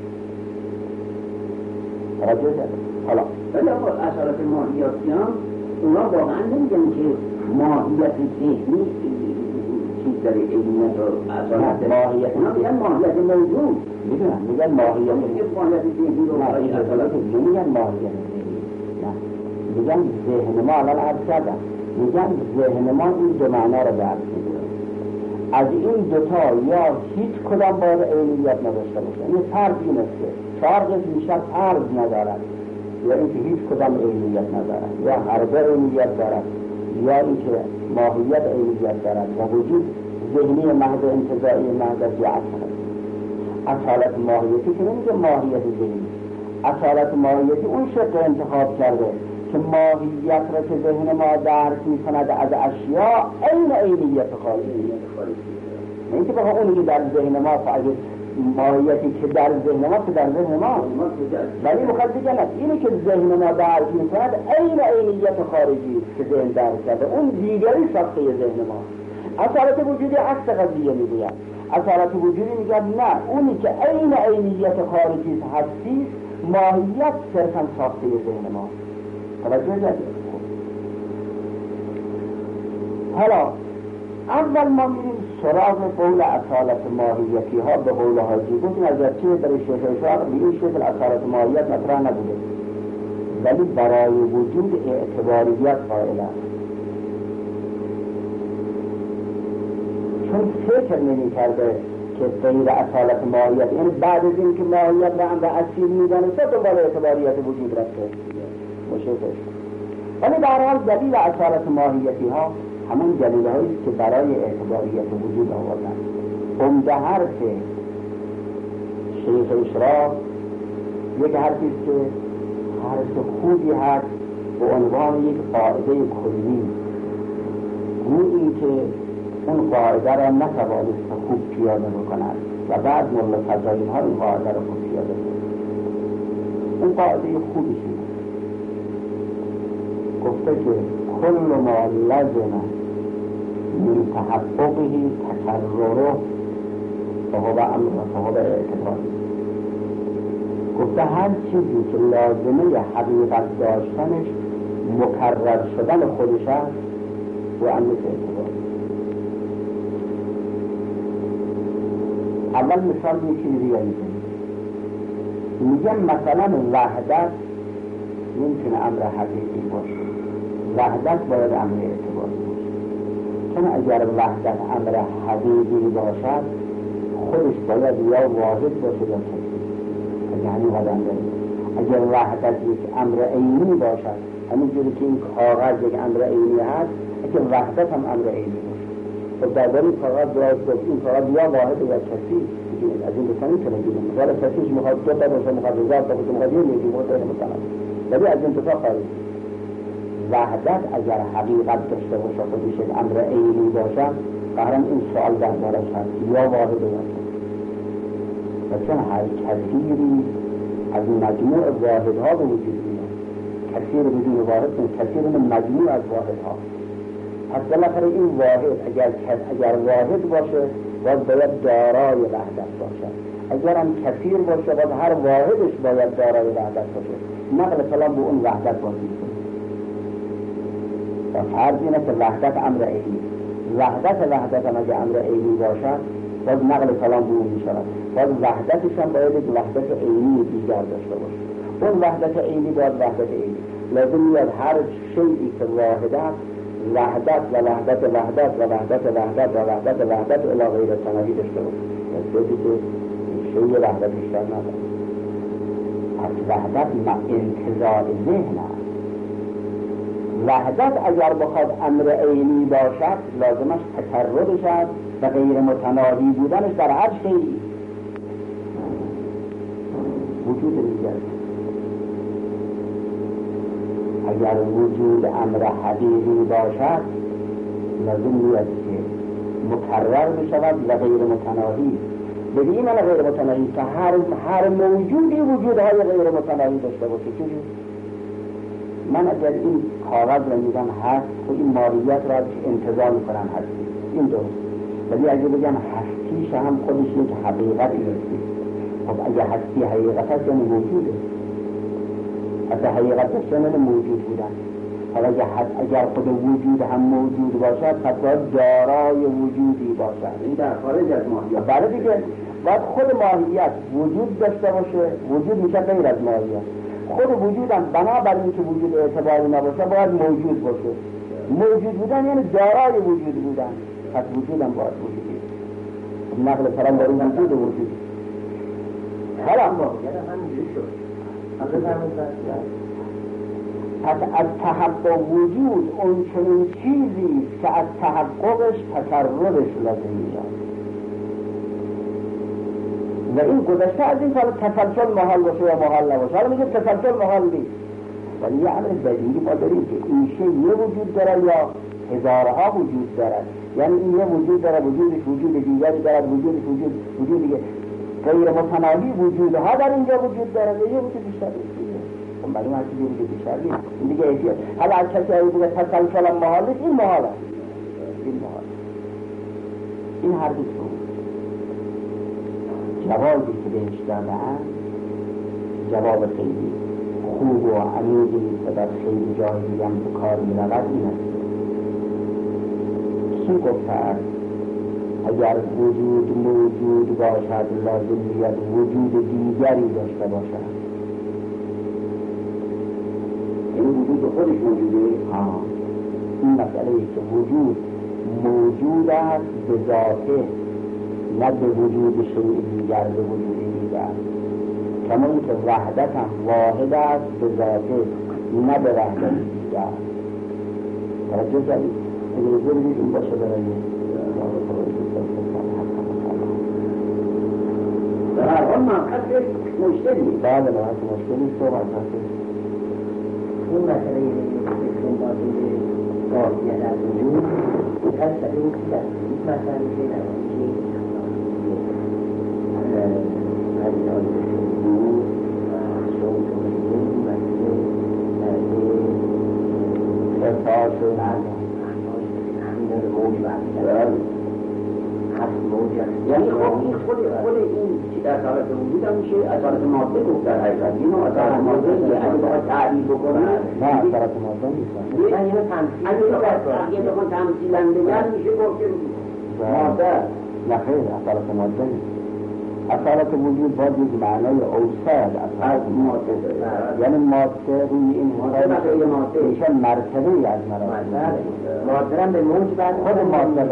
توجه دارید؟ حالا ولی آقا اصالت ماهیاتیان اونا واقعا نمیگن که ماهیت ذهنی چیز داره عینیت و اصالت ماهیت اونا میگن ماهیت موجود. میگن ماهیت ذهنی رو میگن ماهیت ذهنی، نه میگن ذهن ما. الان عرض کردم میگن ذهن ما این دو معنا رو درک میکنه. از این دوتا یا هیچ کدام باید عینیت نداشته باشه. این فرض این است که 4 قسم میشه فرض ندارد، یا اینکه هیچ کدام عینیت ندارد، یا هر دو عینیت دارد، یا اینکه ماهیت عینیت دارد و وجود ذهنی محض انتزاعی محض یا اصالت ماهیتی که نمیگه ماهیت ذهنی. اصالت ماهیتی اون شکل انتخاب کرده که ماهیت را که ذهن ما درک می‌کند از اشیاء عین عینیت خارجی. نه اینکه بخواه اونی که در ذهن ما اگه ماهیتی که در ذهن ما که در ذهن ما، ولی مخواد بگن اینی که ذهن ما درک می‌کند عین عینیت خارجی که ذهن درک کرده، اون دیگری ساخته ذهن ما. اصالت وجودی عکس قضیه میگوید. اصالت وجودی میگن نه، اونی که عین عینیت خارجی هستی ماهیت صرفا ساخته ذهن ما. توجه دارید؟ حالا اول ما میریم سراغ قول اصالت ماهیتی ها به قول حاجی. گفتیم اگرچه در شیخ اشراق به این شکل اصالت ماهیت مطرح نبوده، ولی برای وجود اعتباریت قائل است، چون فکر نمی کرده که غیر اصالت ماهیت، یعنی بعد از این که ماهیت را هم به اصیل میدانه دنبال اعتباریت وجود رفته مشکلش. ولی در حال دلیل اصالت ماهیتی ها همون دلیل هایی که برای اعتباریت وجود آوردن. عمده حرف شیخ اشراق یک حرفی که حرف خوبی هست به عنوان یک قاعده کلی، گویی که اون قاعده را نتوانست خوب پیاده بکنند و بعد ملا فضایل ها این قاعده را خوب پیاده بکنند. اون قاعده خوبی شد، گفته که کل ما لزمه من تحققه تکرره فهو امر فهو اعتبار. گفته هر چیزی که لازمه حقیقت داشتنش مکرر شدن خودش است و امر اعتبار. اول مثال یه چیزی میزنیم، میگم مثلا وحدت نمیتونه امر حقیقی باشه، وحدت باید امر اعتباری باشه. چون اگر وحدت امر حقیقی باشد خودش باید یا واحد باشه یا کثیر. اگر همین قدم داریم، اگر وحدت یک امر عینی باشد، همینجوری که این کاغذ یک امر عینی هست، اگر وحدت هم امر عینی باشه، خب در این کاغذ باید گفت این کاغذ یا واحد یا کثیر. از این بسن میتونه بگیم مثال کثیرش میخواد دو تا باشه، میخواد هزار تا باشه، میخواد یکی باشه، مثلا ولی از این دو تا خارج. وحدت اگر حقیقت داشته باشه خودش یک امر عینی باشه، قهرم این سوال در بارش هست یا واحد یا کثیر. و چون هر کثیری از مجموع واحدها به وجود میاد، کثیر بدون واحد کثیر مجموع از واحدها. پس بالاخره این واحد اگر واحد باشه باید دارای وحدت باشه، اگر هم کثیر باشه باید هر واحدش باید دارای وحدت باشه. نقل کلام به اون وحدت بازی کنه. و فرض اینه که وحدت امر عینی، وحدت هم اگر امر عینی باشد باید نقل کلام به اون میشود، باید وحدتش هم باید یک وحدت عینی دیگر داشته باشه. اون وحدت عینی باید وحدت عینی لازم میاد هر شیئی که واحدت وحدت و وحدت وحدت و وحدت وحدت و وحدت وحدت الی غیر تناهی داشته باشه. یعنی که شیء وحدت بیشتر نداره. پس وحدت انتزاع ذهن است. وحدت اگر بخواد امر عینی باشد لازمش تکررش است و غیر متناهی بودنش در هر شیئی. وجود دیگر اگر وجود امر حقیقی باشد لازم میاد که مکرر بشود و غیر متناهی. ببین من غیر متناهی که هر موجودی وجودهای غیر متناهی داشته باشه. چون من اگر این کاغذ رو میگم هست و این ماهیت را انتزاع میکنم هستی، این درست. ولی اگر بگم هستیش هم خودش یک حقیقتی هستی، خب اگر هستی حقیقت هست یعنی موجوده. حتی حقیقت هست یعنی موجود بودن. حالا اگر خود وجود هم موجود باشد پس باید دارای وجودی باشد. این در خارج از ماهیت. برای دیگه باید خود ماهیت وجود داشته باشه. وجود میشه غیر از ماهیت. خود وجودم بنابراین اینکه وجود اعتباری نباشه باید موجود باشه. موجود بودن یعنی دارای وجود بودن. پس وجودم باید وجودی. نقل فرام داریم وجود و وجود. حالا همینجوری شد. پس از تحقق وجود اون چنین چیزی که از تحققش تکررش لازم میاد و این گذشته از این کار تسلسل محال باشه یا محال نباشه. حالا میگه تسلسل محال نیست، ولی یه امر بدیهی ما داریم که این شی یه وجود داره یا هزارها وجود داره. یعنی این یه وجود داره، وجودش وجود دیگری داره، وجودش وجود دیگه غیر متناهی وجودها در اینجا وجود داره و یه وجود بیشتر دیگه. خب معلوم هست که وجود بیشتر نیست. این دیگه احتیاط. حالا از کسی هایی دیگه تسلسل محال نیست، این محال است. این هر دو جوابی که بهش دادن جواب خیلی خوب و عمیقی که در خیلی جایی هم به کار می‌رود این است. کی گفته است اگر وجود موجود باشد لازم بیاد وجود دیگری داشته باشد؟ این وجود خودش موجوده؟ این مسئله ای که وجود موجود است به ذاته، نه به وجود شیء دیگر، به وجود دیگر. کما اینکه وحدت هم واحد است به ذاته، نه به وحدت دیگر. توجه کردید؟ اجازه بدید این باشه برای در هر حال منقصد مشکلی بعد نوعات مشکلی صحبت هسته اون مسئله استنباطی واقعیت از وجود هست در این که این مسئله که در وجود صوت و وجود مسئله ارتعاش و موج برمیدن هست موج هست یعنی خب این خود این چی در حالت وجود هم میشه اثارت ماده گفت در حقیقت اینو اثارت ماده اگه بخواد تعریف بکنن نه اثارت ماده نیست من اینو تمثیل اگه بخواد تمثیلا بگن میشه گفت که ماده نه خیر اثارت ماده نیست اثارت وجود باید یک معنای اوسط از ماده داره یعنی ماده روی این میشه مرتبه از مراتب ماده هم به موج خود ماده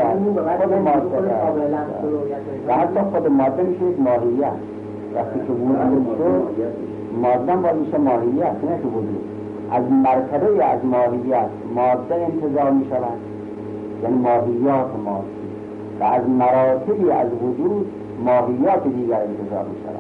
و حتی خود ماده میشه یک ماهیت وقتی که وجود شد ماده باید میشه ماهیت نه که وجود از مرتبه از ماهیت ماده انتزاع میشود یعنی ماهیات ماده و از مراتبی از وجود ماهیات دیگر انتظار می شود.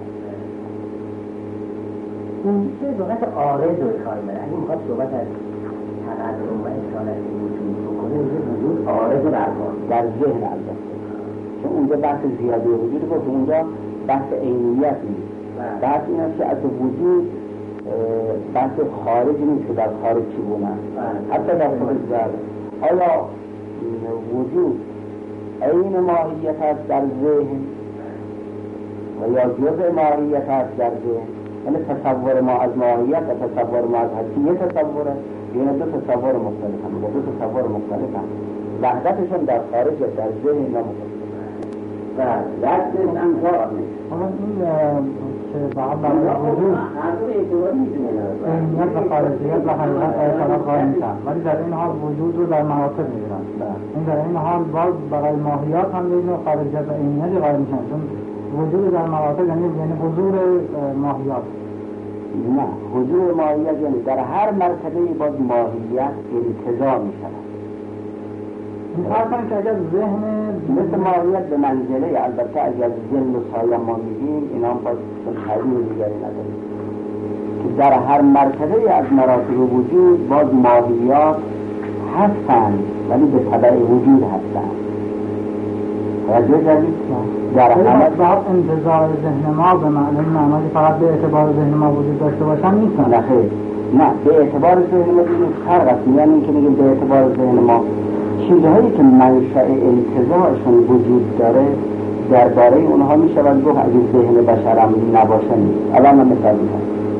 این صحبت آرز رو خواهی من اگه میخواد صحبت از تقدم و اصالت وجود بکنه وجود آرز رو برکار در ذهن البته چون اونجا بحث زیادی وجود گفت اونجا بحث عینیت نیست بحث این است که از وجود بحث خارج نیست که در خارج چگونه حتی در خود ذره آیا وجود عین ماهیت است در ذهن و یا جزء ماهیت هست در ذهن یعنی تصور ما از ماهیت و تصور ما از هستی یه تصوره یعنی دو تصور مختلف هم دو تصور مختلف هم وحدتشون در خارج در ذهن اینا مختلف و در ذهن انکار نیست حالا این که برای وجود عینیت و خارجیت و حقیقت اعتراف خواهی میشن ولی در این حال وجود رو در مراتب میگیرن این در این حال باز برای ماهیات هم این خارجیت و عینیت قائل میشن چون وجود در مراتب یعنی حضور ماهیات نه حضور ماهیت یعنی در هر مرتبه باز ماهیت انتزاع می شود این فرصن که اگر ذهن مثل ماهیت به منزله البته اگر ذهن و سایه ما میگیم اینا هم باز تغییر دیگری نداریم که در هر مرتبه از مراتب وجود باز ماهیات هستند ولی به تبع وجود هستند توجه کردید؟ در همه باید انتظار ذهن ما به معنی فقط به اعتبار ذهن ما وجود داشته باشن نیستن نه خیر نه به اعتبار ذهن ما دیگه فرق است یعنی این که میگیم به اعتبار ذهن ما چیزهایی که منشأ انتزاعشون وجود داره درباره اونها میشود گفت اگه ذهن بشرم نباشه نیست الان من مثال میزنم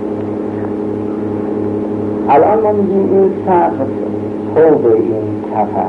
الان ما میگیم این سقف فوق این کفر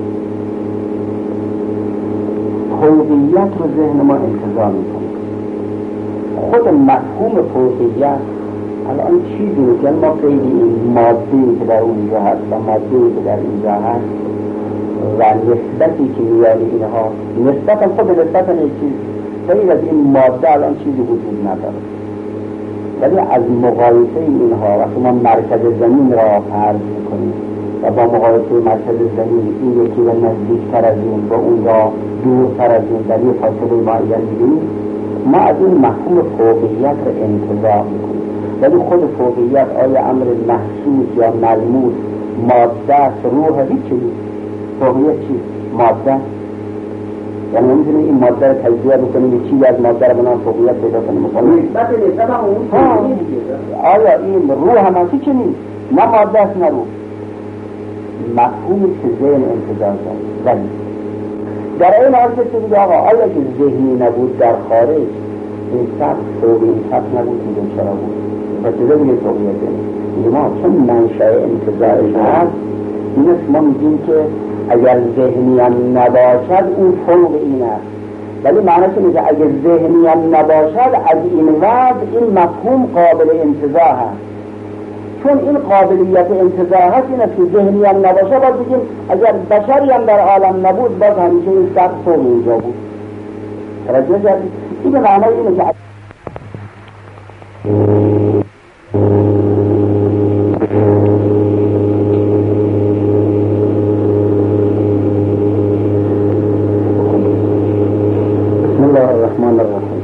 فوقیت رو ذهن ما انتزاع میکنه خود مفهوم فوقیت الان چیزی که ما خیلی این ماده‌ای که در اونجا هست و ماده‌ای که در اینجا هست و نسبتی که میان اینها نسبت خود نسبت یک چیز خیلی از این ماده الان چیزی وجود نداره ولی از مقایسه اینها وقتی ما مرکز زمین را فرض میکنیم و با مقایسه مرکز زمین این یکی و نزدیکتر از این با اون را دورتر از این در یه فاصله معین می‌بینیم ما از این مفهوم فوقیت را انتزاع میکنیم ولی خود فوقیت آیا امر محسوس یا ملموس ماده است روح هیچی نیست فوقیت چیست؟ ماده یعنی نمی‌تونیم این ماده را تجزیه بکنیم یه چیزی از ماده را بنام فوقیت پیدا کنیم نسبت هم اون آیا این روح هم هیچی نیست نه ماده است نه روح مفهومی که ذهن انتزاع کرد ولی در این حال که بگید آقا آیا که ذهنی نبود در خارج این سطح فوق این سطح نبود میدون چرا بود و چیزه بگید فوقیت داریم ما چون منشأ انتزاعش هست این است ما میگیم که اگر ذهنی هم نباشد اون فوق این است ولی معنیش اینه که اگر ذهنی هم نباشد از این وضع این مفهوم قابل انتزاع هست چون این قابلیت انتزاع هست این است که ذهنی هم نباشه باز بگیم اگر بشری هم در عالم نبود باز همیشه این سطح فوق اینجا بود توجه کردید این به معنی اینه که بسم الله الرحمن الرحیم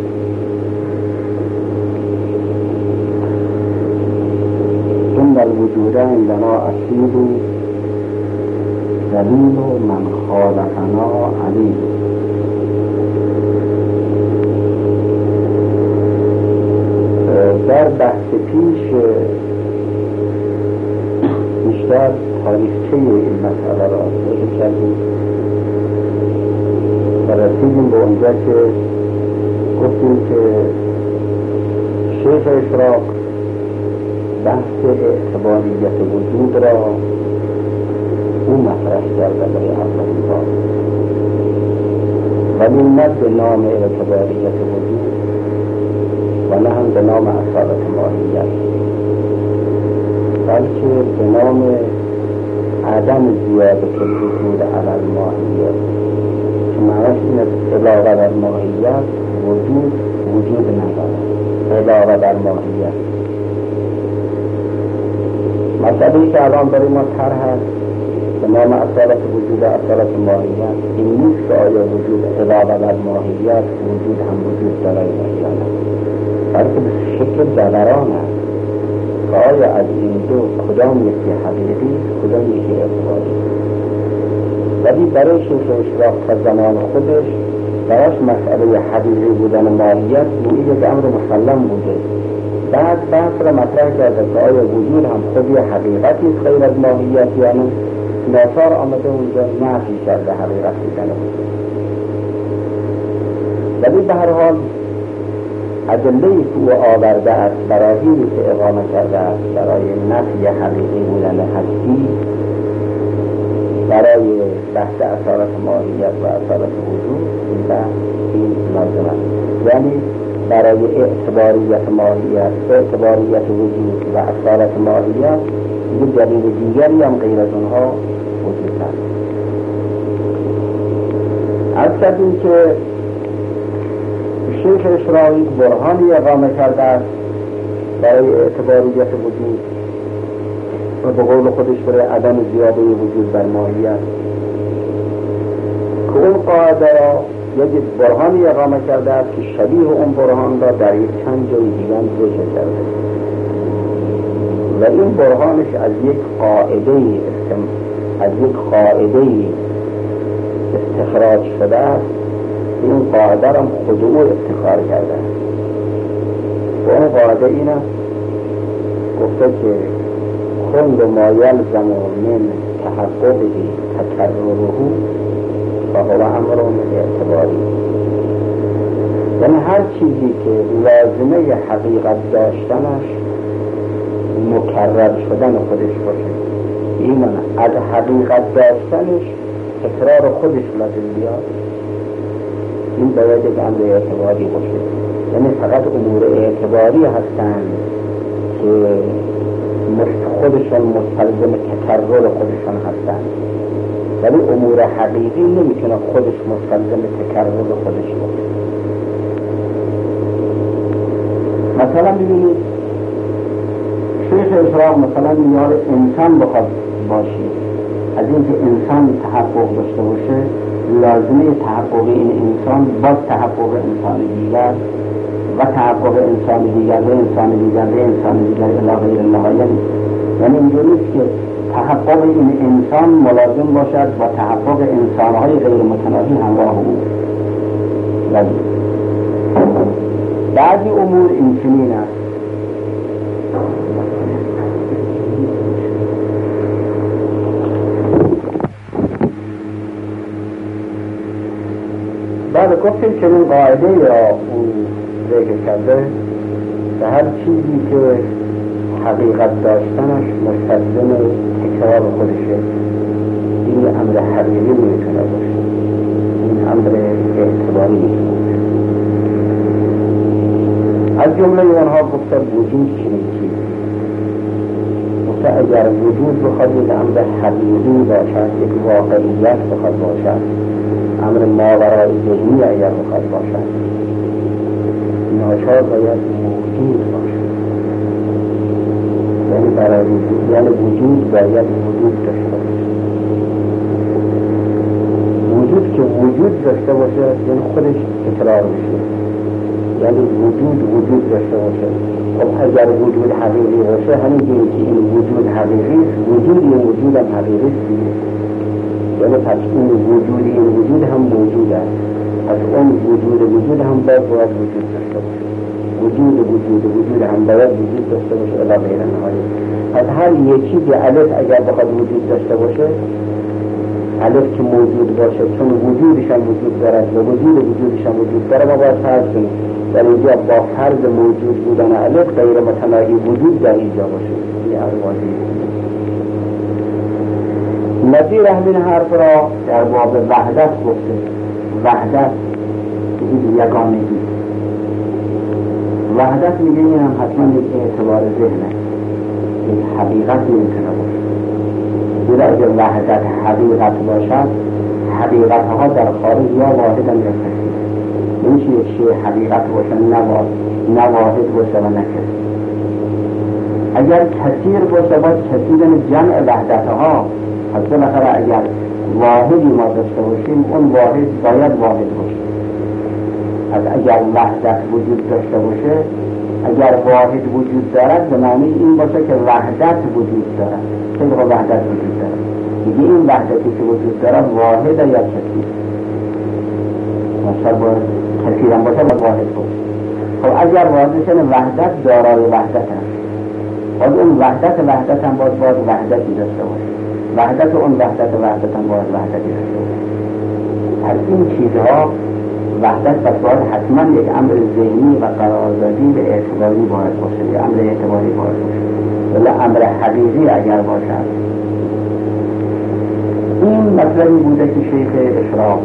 ثم الوجود عندنا أسيد دليل من خالفنا عليه در بحث پیش بیشتر تاریخچه این مسئله را ذکر کردیم به اونجا که گفتیم که شیخ اشراق بحث اعتباریت وجود را او مطرح کرده برای اولین بار، ولی نه به نام اعتباریت وجود و نه هم به نام اصالت ماهیت، بلکه به نام عدم زیادت الوجود علی الماهیت، که معنیش اینه علاوه بر ماهیت وجود ندارد. علاوه بر ماهیت مسئله‌ای که الان برای ما طرح هست به نام اصالت وجود و اصالت ماهیت این نیست که آیا وجود علاوه بر ماهیت وجود هم وجود دارد یا نه، بلکه به شکل دوران است که آیا از این دو کدام یکی حقیقی کدام یکی اعتباری. ولی برای شیخ اشراق تا زمان خودش براش مسئله حقیقی بودن ماهیت این یک امر مسلم بوده. بعد بحث را مطرح کرده که آیا وجود هم خود یه حقیقتی است غیر از ماهیت یا نه. ناصار آمده اونجا نفی کرده حقیقت بودن وجود، ولی به هر حال ادله‌ای که او آورده است براهینی که اقامه کرده است برای نفی حقیقی بودن هستی، برای بحث اصالت ماهیت و اصالت وجود این بحث این لازم است. یعنی برای اعتباریت ماهیت، اعتباریت وجود و اصالت ماهیت یک دلیل دیگری هم غیر از اونها وجود هست. از کردیم که شیخ اشراقی برهانی اقامه کرده است برای اعتباریت وجود و به قول خودش برای عدم زیاده وجود بر ماهیت، که اون قاعده را یک برهانی اقامه کرده است که شبیه اون برهان را در یک چند جای دیگر ذکر کرده و این برهانش از یک قاعده استخراج شده است. این قاعده را خود او افتخار کرده است و اون قاعده این است، گفته که کل ما یلزم من تحققه تکرره فهو امر اعتباری. یعنی هر چیزی که لازمه حقیقت داشتنش مکرر شدن خودش باشه، این از حقیقت داشتنش تکرار خودش لازم بیاد، این باید یک امر اعتباری باشه. یعنی فقط امور اعتباری هستند که خودشان مستلزم تکرر خودشان هستند، ولی امور حقیقی نمیتونه خودش مستلزم تکرر خودش باشه. مثلا ببینید شیخ اشراق مثلا میاره انسان بخواد باشی، از اینکه انسان تحقق داشته باشه لازمه تحقق این انسان باز تحقق انسان دیگر و تحقق انسان دیگر و انسان دیگر و انسان دیگر الی غیر النهایه. یعنی اینجوری است که تحقق این انسان ملازم باشد با تحقق انسانهای غیر متناهی همراه او. ولی بعضی امور این چنین است. بعد گفتیم که این قاعده را او ذکر کرده که هر چیزی که حقیقت داشتنش مستلزم تکرار خودشه، این امر حقیقی میتونه باشه، این امر اعتباری میتونه باشه. از جمله اونها گفته وجود چنین چیزی، گفته اگر وجود بخواد یک امر حقیقی باشد، یک واقعیت بخواد باشد، امر ماورای ذهنی اگر بخواد باشد، ناچار باید موجود باشد. یعنی برای وجود باید وجود داشته باشه. وجود که وجود داشته باشه یعنی خودش تکرار میشه، یعنی وجود داشته باشه. خب اگر وجود حقیقی باشه همینجوری که این وجود حقیقی است، این وجود هم حقیقی است دیگه. یعنی پس این وجود هم موجود است، از اون وجود هم باید وجود داشته باشه. وجود هم باید وجود داشته باشه الی غیر النهایه. از هر یک چیز الف اگر بخواد وجود داشته باشه، الف که موجود باشه چون وجودش هم وجود دارد و وجودش هم وجود داره ما باید فرض کنیم در اینجا با فرض موجود بودن الف غیر متناهی وجود در اینجا باشه. این واضحه. نظیر همین حرف را در باب وحدت گفته. وحدت یگانگی. وحدت میگه این هم حتما یک اعتبار ذهنه، یک حقیقت نمیتونه باشه. زیرا اگر وحدت حقیقت باشد حقیقت ها در خارج یا واحدن یا کثیر. نمیشه یک شیء حقیقت باشه نه واحد باشه و نه کثیر. اگر کثیر باشه باید کثیر جمع وحدت ها. پس بالاخره اگر واحدی ما داشته باشیم اون واحد باید واحد باشه. پس اگر وحدت وجود داشته باشه، اگر واحد وجود دارد به معنی این باشه که وحدت وجود دارد. چه وحدت وجود دارد؟ میگه این وحدتی که وجود دارد واحد یا کثیر. مثلا باید کثیر هم باشه و واحد باشه. خب اگر واحد باشه وحدت دارای وحدت هست. باید اون وحدت هم باید وحدتی داشته باشه. وحدت اون وحدت هم باید وحدتی داشته باشه. از این چیزها وحدت پس باید حتما یک امر ذهنی و قراردادی به اعتباری باید باشه، یک امر اعتباری باید باشه، ولی امر حقیقی اگر باشد. این مطلبی بوده که شیخ اشراق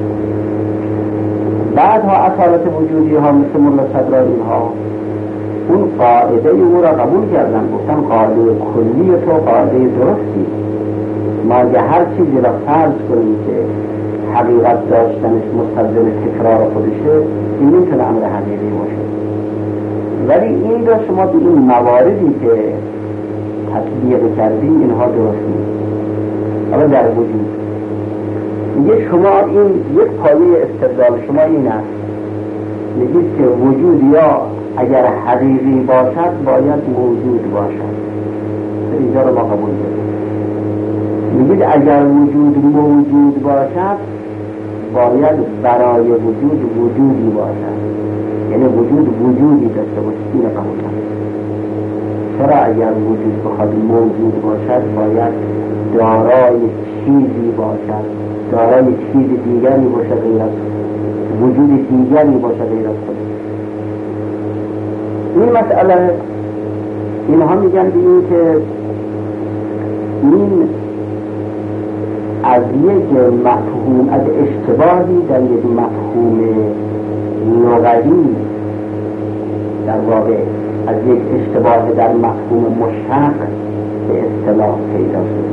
بعدها اصالت وجودی ها مثل ملا صدرائیل ها اون قاعده او را قبول کردن، گفتن قاعده کلی تو قاعده درستی. ما اگه هر چیزی را فرض کنیم که حقیقت داشتنش مستلزم تکرار خودشه این میتونه امر حقیقی باشه. ولی این را شما به این مواردی که تطبیق کردی اینها درست نیست. اما در وجود میگه شما این یک پایه استدلال شما این است، میگید که وجود یا اگر حقیقی باشد باید موجود باشد. اینجا رو ما قبول داریم. میگید اگر وجود موجود باشد باید برای وجود وجودی باشد، یعنی وجود وجودی داشته باشه. این قبول داریم. چرا اگر وجود بخواد موجود باشد باید دارای چیزی باشد، دارای چیز دیگری باشه غیر از وجود دیگری باشه غیر از خود. این مسئله اینها میگن به این که این از یک مفهوم، از اشتباهی در یک مفهوم لغوی در واقع از یک اشتباه در مفهوم مشتق به اصطلاح پیدا شده.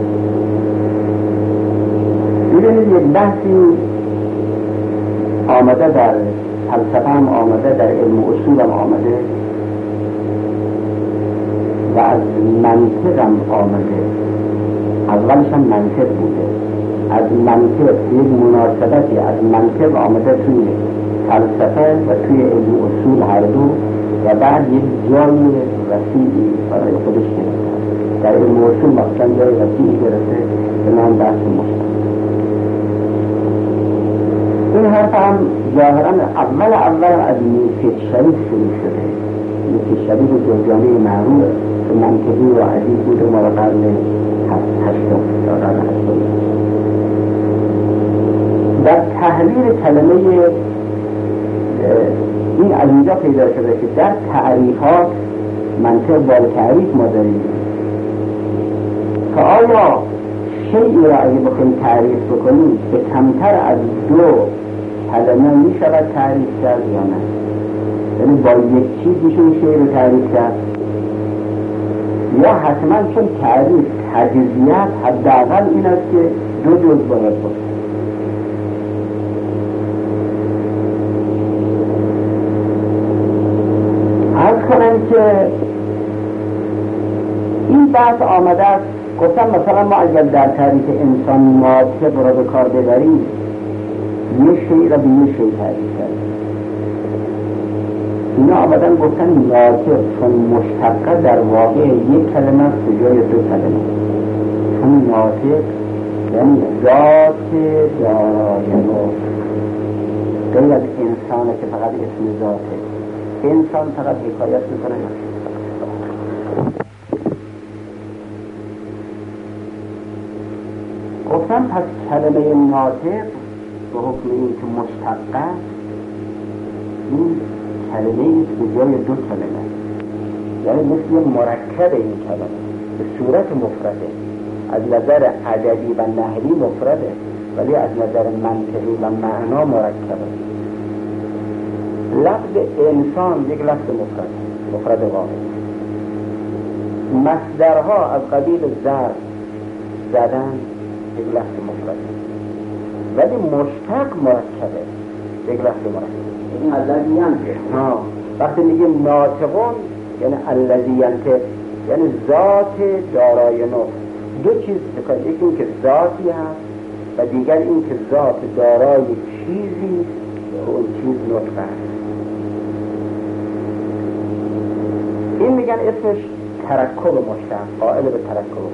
ببینید یک بحثی آمده در فلسفه هم آمده، در علم اصول هم آمده و از منطق هم آمده. اولش هم منطق بوده، از منطق یک مناسبتی از منطق آمده توی فلسفه و توی علم اصول هر دو و بعد یک جای وسیعی برای خودش گرفته. در علم اصول مثلا جای وسیعی گرفته به نام بحث مشتق. این حرف هم ظاهرا اول از نیکی شریف شروع شده. نیکی شریف جرجانی معروف که منطقی و عدیب بوده مال قرن هشتم. در تحلیل کلمه این از اینجا پیدا شده که در تعریفات منطق با تعریف ما داریم که آیا شیئی را اگه بخوایم تعریف بکنیم به کمتر از دو کلمه می شود تعریف کرد یا نه؟ یعنی با یک چیز میشه این شیئی رو تعریف کرد یا حتما چون تعریف تجزیت حداقل این است که دو جز باید باشه. عرض کنم که این بحث آمده است. گفتم مثلا ما اگر در تعریف انسان ناطق را به کار ببریم یه شیء را به یه شیء تعریف کردیم. اینا آمدن گفتن ناطق چون مشتقه در واقع یک کلمه به جای دو کلمه. چون ناطق یعنی ذات دارای نطق، غیر از انسانه که فقط اسم ذاته. انسان فقط حکایت میکنه. گفتن پس کلمه ناطق به حکم این که مشتقه، این کلمه است به جای دو کلمه، یعنی مثل مرکب این کلمه به صورت مفرده، از نظر عددی و نحوی مفرده ولی از نظر منطقی و معنا مرکبه. لفظ انسان یک لفظ مفرد واحد. مصدرها از قبیل ضرب، زدن، یک لفظ مفرده، ولی مشتق مرکبه، یک لفظ مرکبه. این الذی ینطق. وقتی میگیم ناطقون یعنی الذی ینطق، یعنی ذات دارای نطق. دو چیز بکنه، یکی این که ذاتی هست و دیگر این که ذات دارای چیزی و اون چیز نطق هست. این میگن اسمش ترکب مشتق، قائل به ترکب.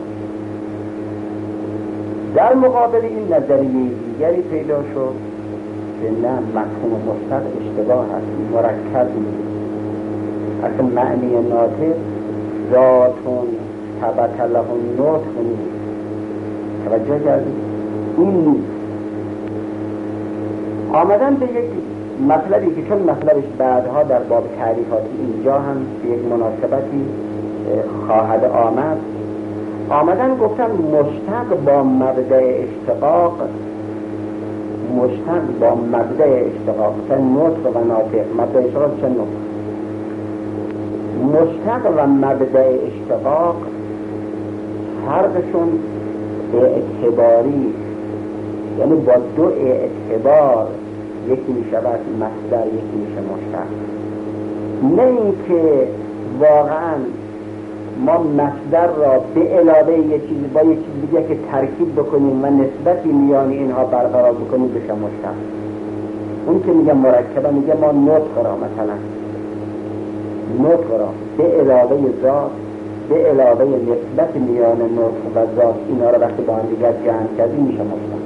در مقابل این نظریه دیگری پیدا شد که نه، مفهوم مشتق اشتباه هست، مرکب نیست. اصلا معنی ناطق ذاتون ثبت له نطق نیست. توجه کردید؟ این نیست. آمدن به یک مطلبی که چون مطلبش بعدها در باب تعریفات اینجا هم به یک مناسبتی خواهد آمدن گفتن مشتق با مبدأ اشتقاق، مشتق با مبدأ اشتقاق، مثلا نطق و ناطق، مبدأ اشتقاق چه نطق؟ مشتق و مبدأ اشتقاق فرقشون اعتباری، یعنی با دو اعتبار یکی می شود مصدر، یکی میشه مشتق. نه اینکه واقعا ما مصدر را به علاوه یک چیز با یک چیز دیگه که ترکیب بکنیم و نسبتی میان اینها برقرار بکنیم بشه مشتق. اون که میگه مرکبه، میگه ما نطق را مثلا نطق را به علاوه ذات، به علاوه نسبت میان نطق و ذات، اینا را وقتی با هم دیگر جمع کردیم میشه مشتق.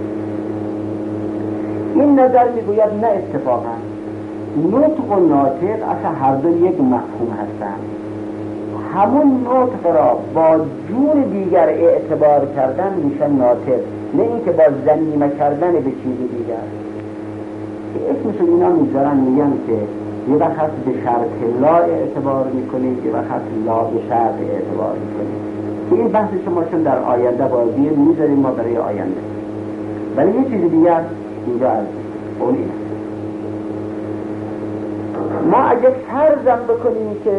این نظر میگوید نه، اتفاقا نطق و ناطق اصلا هر دو یک مفهوم هستند. همون نطق را با جور دیگر اعتبار کردن میشه ناطق، نه اینکه با ضمیمه کردن به چیز دیگر. که اسمشو اینا میذارن، میگن که یه وقت به شرط لا اعتبار میکنیم، یه وقت لا به شرط اعتبار میکنیم. که این بحث شما چون در آینده باید میذاریم ما برای آینده، ولی یه چیز دیگر اینجا از اون اینه. ما اگه فرضم بکنیم که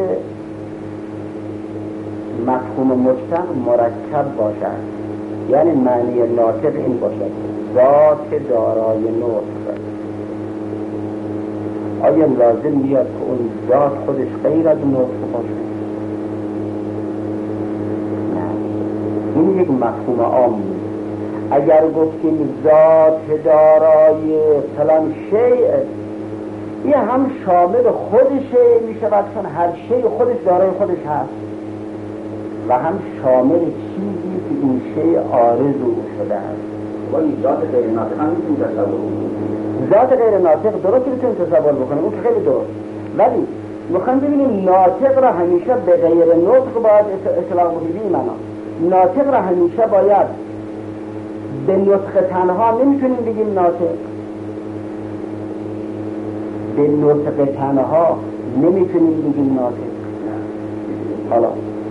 مفهوم مشتق مرکب باشد، یعنی معنی ناطق این باشد ذات دارای نطق، آیا لازم میاد که اون ذات خودش غیر از نطق باشه؟ نه، این یک مفهوم عام. اگر گفتیم ذات دارای فلان شیء، این هم شامل خودشه میشود چون هر شیء خودش دارای خودش هست، و هم شامل چیزی که این شیء عارض او شده است. ولی ذات غیر ناطق هم میتونی تصور بکنیم. ذات غیر ناطق درست میتونیم تصور بکنیم، اون که خیلی درست، ولی میخوایم ببینیم ناطق را همیشه به غیر نطق باید اطلاق بکنیم. ناطق را همیشه باید به نطق تنها نمیتونیم بگیم ناطق، به نطق تنها نمیتونیم بگیم ناطق. حالا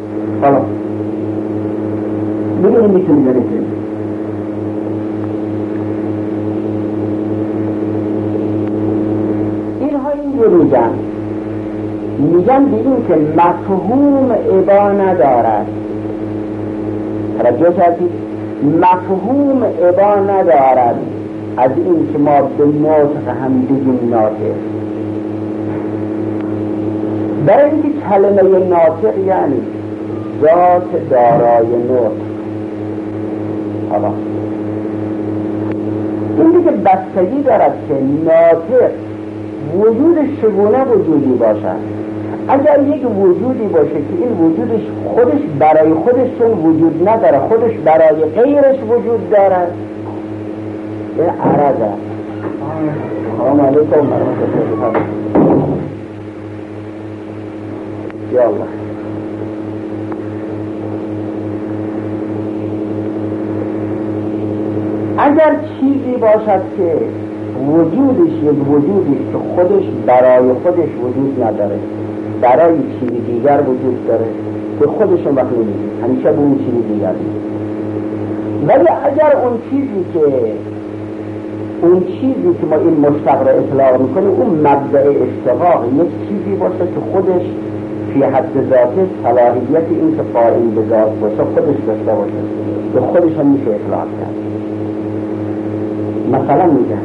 بگیم میتونیم برسیم. اینها این رو میگن بگیم که مفهوم ابا ندارد. توجه کردید؟ مفهوم ابا ندارد از این که ما به نطق هم بگیم ناطق، برای اینکه کلمه ناطق یعنی ذات دارای نطق. حالا این دیگه بستگی دارد که ناطق وجودش چگونه وجودی باشد. اگر یک وجودی باشه که این وجودش خودش برای خودش چون وجود نداره، خودش برای غیرش وجود دارد، این عرضه. سلام علیکم ورحمة الله. یا الله. اگر چیزی باشد که وجودش یک وجودی که خودش برای خودش وجود نداره، برای چیزی دیگر وجود داره به خودش وقت نمیدید، همیشه به اون چیزی دیگر نیست. ولی اگر اون چیزی که ما این مشتق را اطلاق میکنیم اون مبدأ اشتقاق یک چیزی باشه که خودش فی حد ذاته صلاحیت این که قائم به ذات باشه خودش داشته باشه، به خودش هم میشه اطلاق کرد. مثلا میگن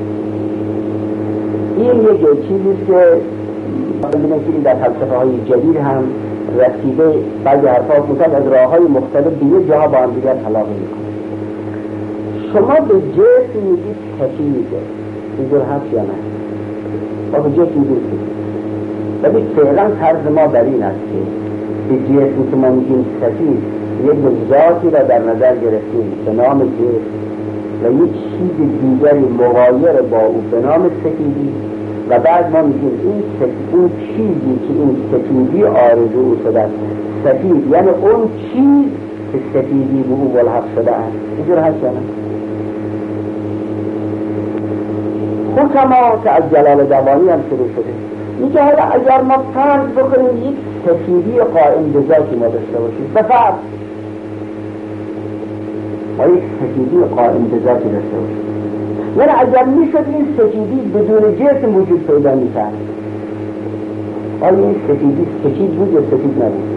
این یک چیزیست که این در فلسفه های جدید هم رسیده، بعضی حرفات مثلا از راه های مختلف به یک جاها با هم دیگر علاقه میکنه. شما به جسم میگید سفیده، اینجور هست یا نه؟ ما به جسم میگید سفید، ولی فعلا طرز ما بر این است که به جسم که ما میگیم سفید یک ذاتی را در نظر گرفتیم به نام جسم و یک چیز دیگری مغایر با او به نام سفیدی و بعد ما میگیم این چیزی که این سفیدی آرزو او شده است سفید، یعنی اون چیز که سفیدی به او ملحق شده است. اینجور هست یا نه؟ حکما که از جلال دوانی هم شروع شده میگه حالا اگر ما فرض بکنیم یک سفیدی قائم به ذاتی ما داشته باشیم، بفرض ما یک سفیدی قائم به ذاتی داشته باشیم، یعنی اگر میشد این سفیدی بدون جسم وجود پیدا میکرد، آیا این سفیدی سفید بود یا سفید نبود؟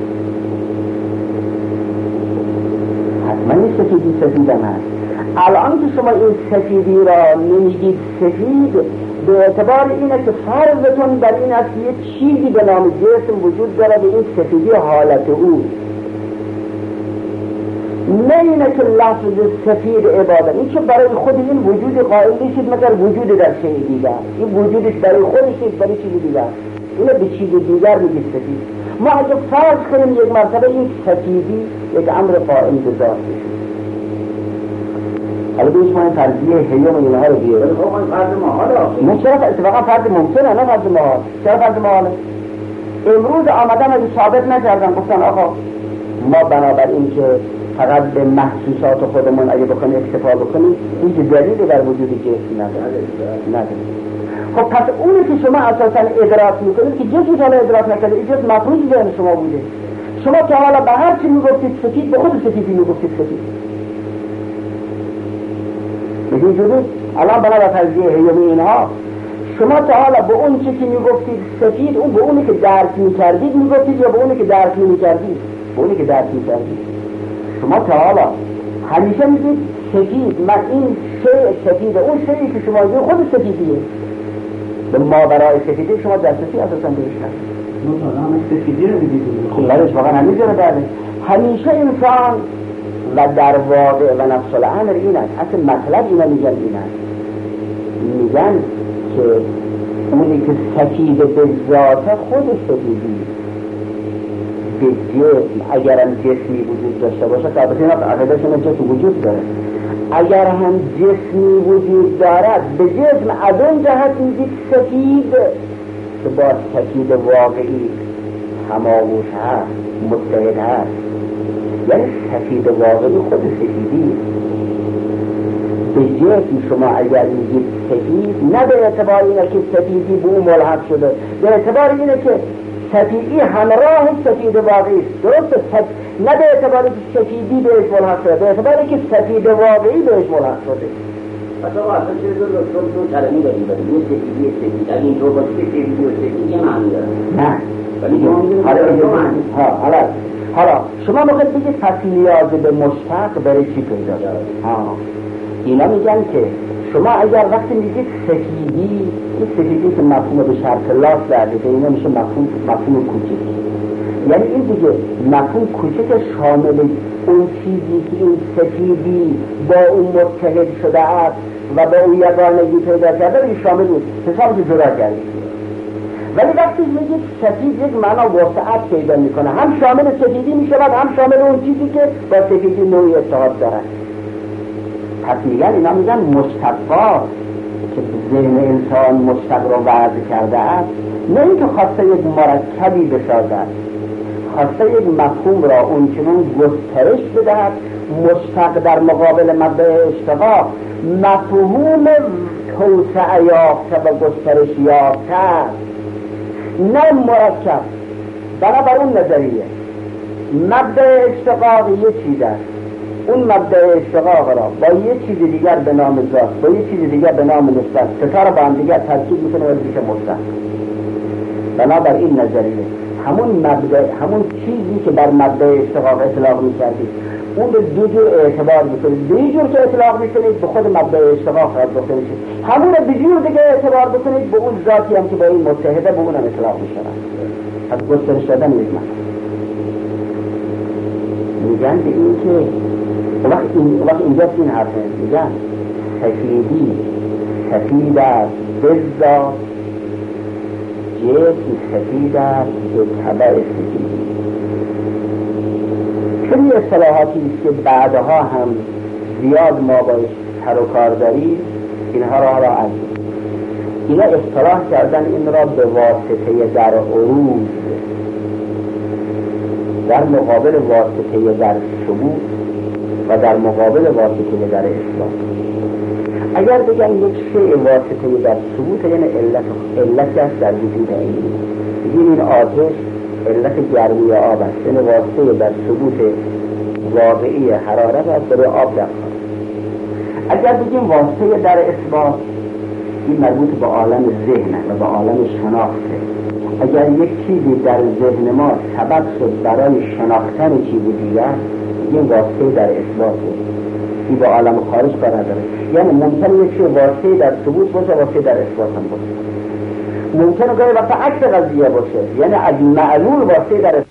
حتما این سفیدی سفید هم هست. الان که شما این سفیدی را نمیگید سفید به اعتبار اینه که فرضتون بر این است که یک چیزی به نام جسم وجود داره به این سفیدی حالت او، نه اینه که لفظ سفید عبادت این که برای خود این وجود قائل نیست مگر وجود در شیء دیگر، این وجودش برای خودش نیست برای چیز دیگر، اینه به چیز دیگر میگید سفید. ما اگه فرض کنیم یک مرتبه این سفیدی یک امر قائم به ذات بشه، حالا بیش ما این فرضیه هیوم اینها رو بیاره خب این فرض محال آخه نه چرا اتفاقا فرض ممکنه نه فرض محال. چرا فرض محاله؟ امروز آمدن از ثابت نکردن گفتن آقا ما بنابراین که فقط به محسوسات خودمون اگه بکنیم اکتفا بکنیم این که دلیلی بر وجود جسم نداره. خب پس اونی که شما اساسا ادراک میکنید که جسم حالا ادراک نکرده، این جسم مفروض ذهن شما بوده، شما تا حالا به هر چی میگفتید سفید به خود سفیدی میگفتید سفید. میگه جوری الان بنا به فرضیه هیومی اینها شما تا حالا به اون چی که میگفتید سفید اون به اونی که درک میکردید میگفتید یا به اونی که درک نمیکردید؟ به اونی که درک میکردید. شما تا حالا همیشه میگید سفید، من این شیء سفیده، اون شیئی که شما میگید خود سفیدیه، به ماورای سفیدی شما دسترسی اساسا بهش ندارید. سفیدی رو میگید خب برش واقعا همیشه بعد همیشه انسان و در واقع و نفس الامر این است. اصل مطلب اینا میگن این است، میگن که اونی که سفید به ذات خود سفیدی به جسم اگرم جسمی وجود داشته باشه، طبعا اینا عقیدهشون جسم وجود داره، اگر هم جسمی وجود دارد به جسم از اون جهت میگید سفید که با سفید واقعی هماغوش هست، متحد هست، یعنی سفید واقعی خود سفیدی. به جسم شما اگر میگید سفید نه به اعتبار اینه که سفیدی به اون ملحق شده، به اعتبار اینه که سفیدی همراه سفید واقعی است، درسته؟ نه به اعتبار که سفیدی بهش ملحق شده، به اعتباری که سفید واقعی بهش ملحق شده. پس آقا اصلا چیز رو کلمی داریم بریم یه سفیدی سفید اگه این طور باشه که سفیدی و سفیدی یه معنی داره نه ولی شما میدونید حالا شما موقع بگید پس نیاز به مشتق برای چی پیدا داره؟ اینا میگن که شما اگر وقتی میگید سفیدی، این سفیدی که مفهوم به شرط لاس درده اینا میشه مفهوم کوچک، یعنی این دیگه مفهوم کوچک شامل اون چیزی که این سفیدی با اون متحد شده است و با اون یگانگی پیدا کرده این شامل بود، حسابش جدا کردید. ولی وقتی میگید سفید یک معنا وسعت پیدا میکنه، هم شامل سفیدی میشود هم شامل اون چیزی که با سفیدی نوعی اتحاد دارد. پس میگن اینا میگن مشتقات که ذهن انسان مشتق را وضع کرده است، نه اینکه خواسته یک مرکبی بسازد، خواسته یک مفهوم را اونچنان گسترش بدهد مشتق در مقابل مبدأ اشتقاق مفهوم توسعه یافته و گسترش یافته است، نه مرکب. بنابر اون نظریه مبدأ اشتقاق یه چیز است، اون مبدأ اشتقاق را با یه چیز دیگر به نام ذات، با یه چیز دیگر به نام نسبت، ستا را با هم دیگر ترکیب میکنه و میشه مطلق. بنابر این نظریه همون چیزی که بر مبدأ اشتقاق اطلاق میکردید اون به دو جور اعتبار میکنید. به یه جور که اطلاق میکنید به خود مبدأ اشتقاق را گفته میشه، همون به جور دیگه اعتبار بکنید به اون ذاتی هم که با این متحده به اون هم اطلاق میشود. از گسترش دادن یک میگن به این که وقت اینجاست این حرفه، میگن سفیدی سفید است بزا جسم سفید است به طبع سفیدی. خیلی اصطلاحاتی است که بعدها هم زیاد ما باید سر و کار داریم، اینها را از اینا اصطلاح کردن این را به واسطه در عروض در مقابل واسطه در ثبوت و در مقابل واسطه در اثبات. اگر بگن یک شیء واسطه در ثبوت یعنی علت است در وجود این آتش علت گرمی آب است، یعنی واسطه در ثبوت واقعی حرارت است برای آب در خواهد. اگر بگیم واسطه در اثبات این مربوط به عالم ذهن و به عالم شناخته. اگر یک چیزی در ذهن ما سبب شد برای شناختن چیزی دیگر این واسطه در اثبات این با عالم خارج کار نداره. یعنی ممکنه یک چیز واسطه در ثبوت باشه واسطه در اثبات هم باشه، ممکنه گاهی وقت عکس قضیه باشه، یعنی از معلول واسطه در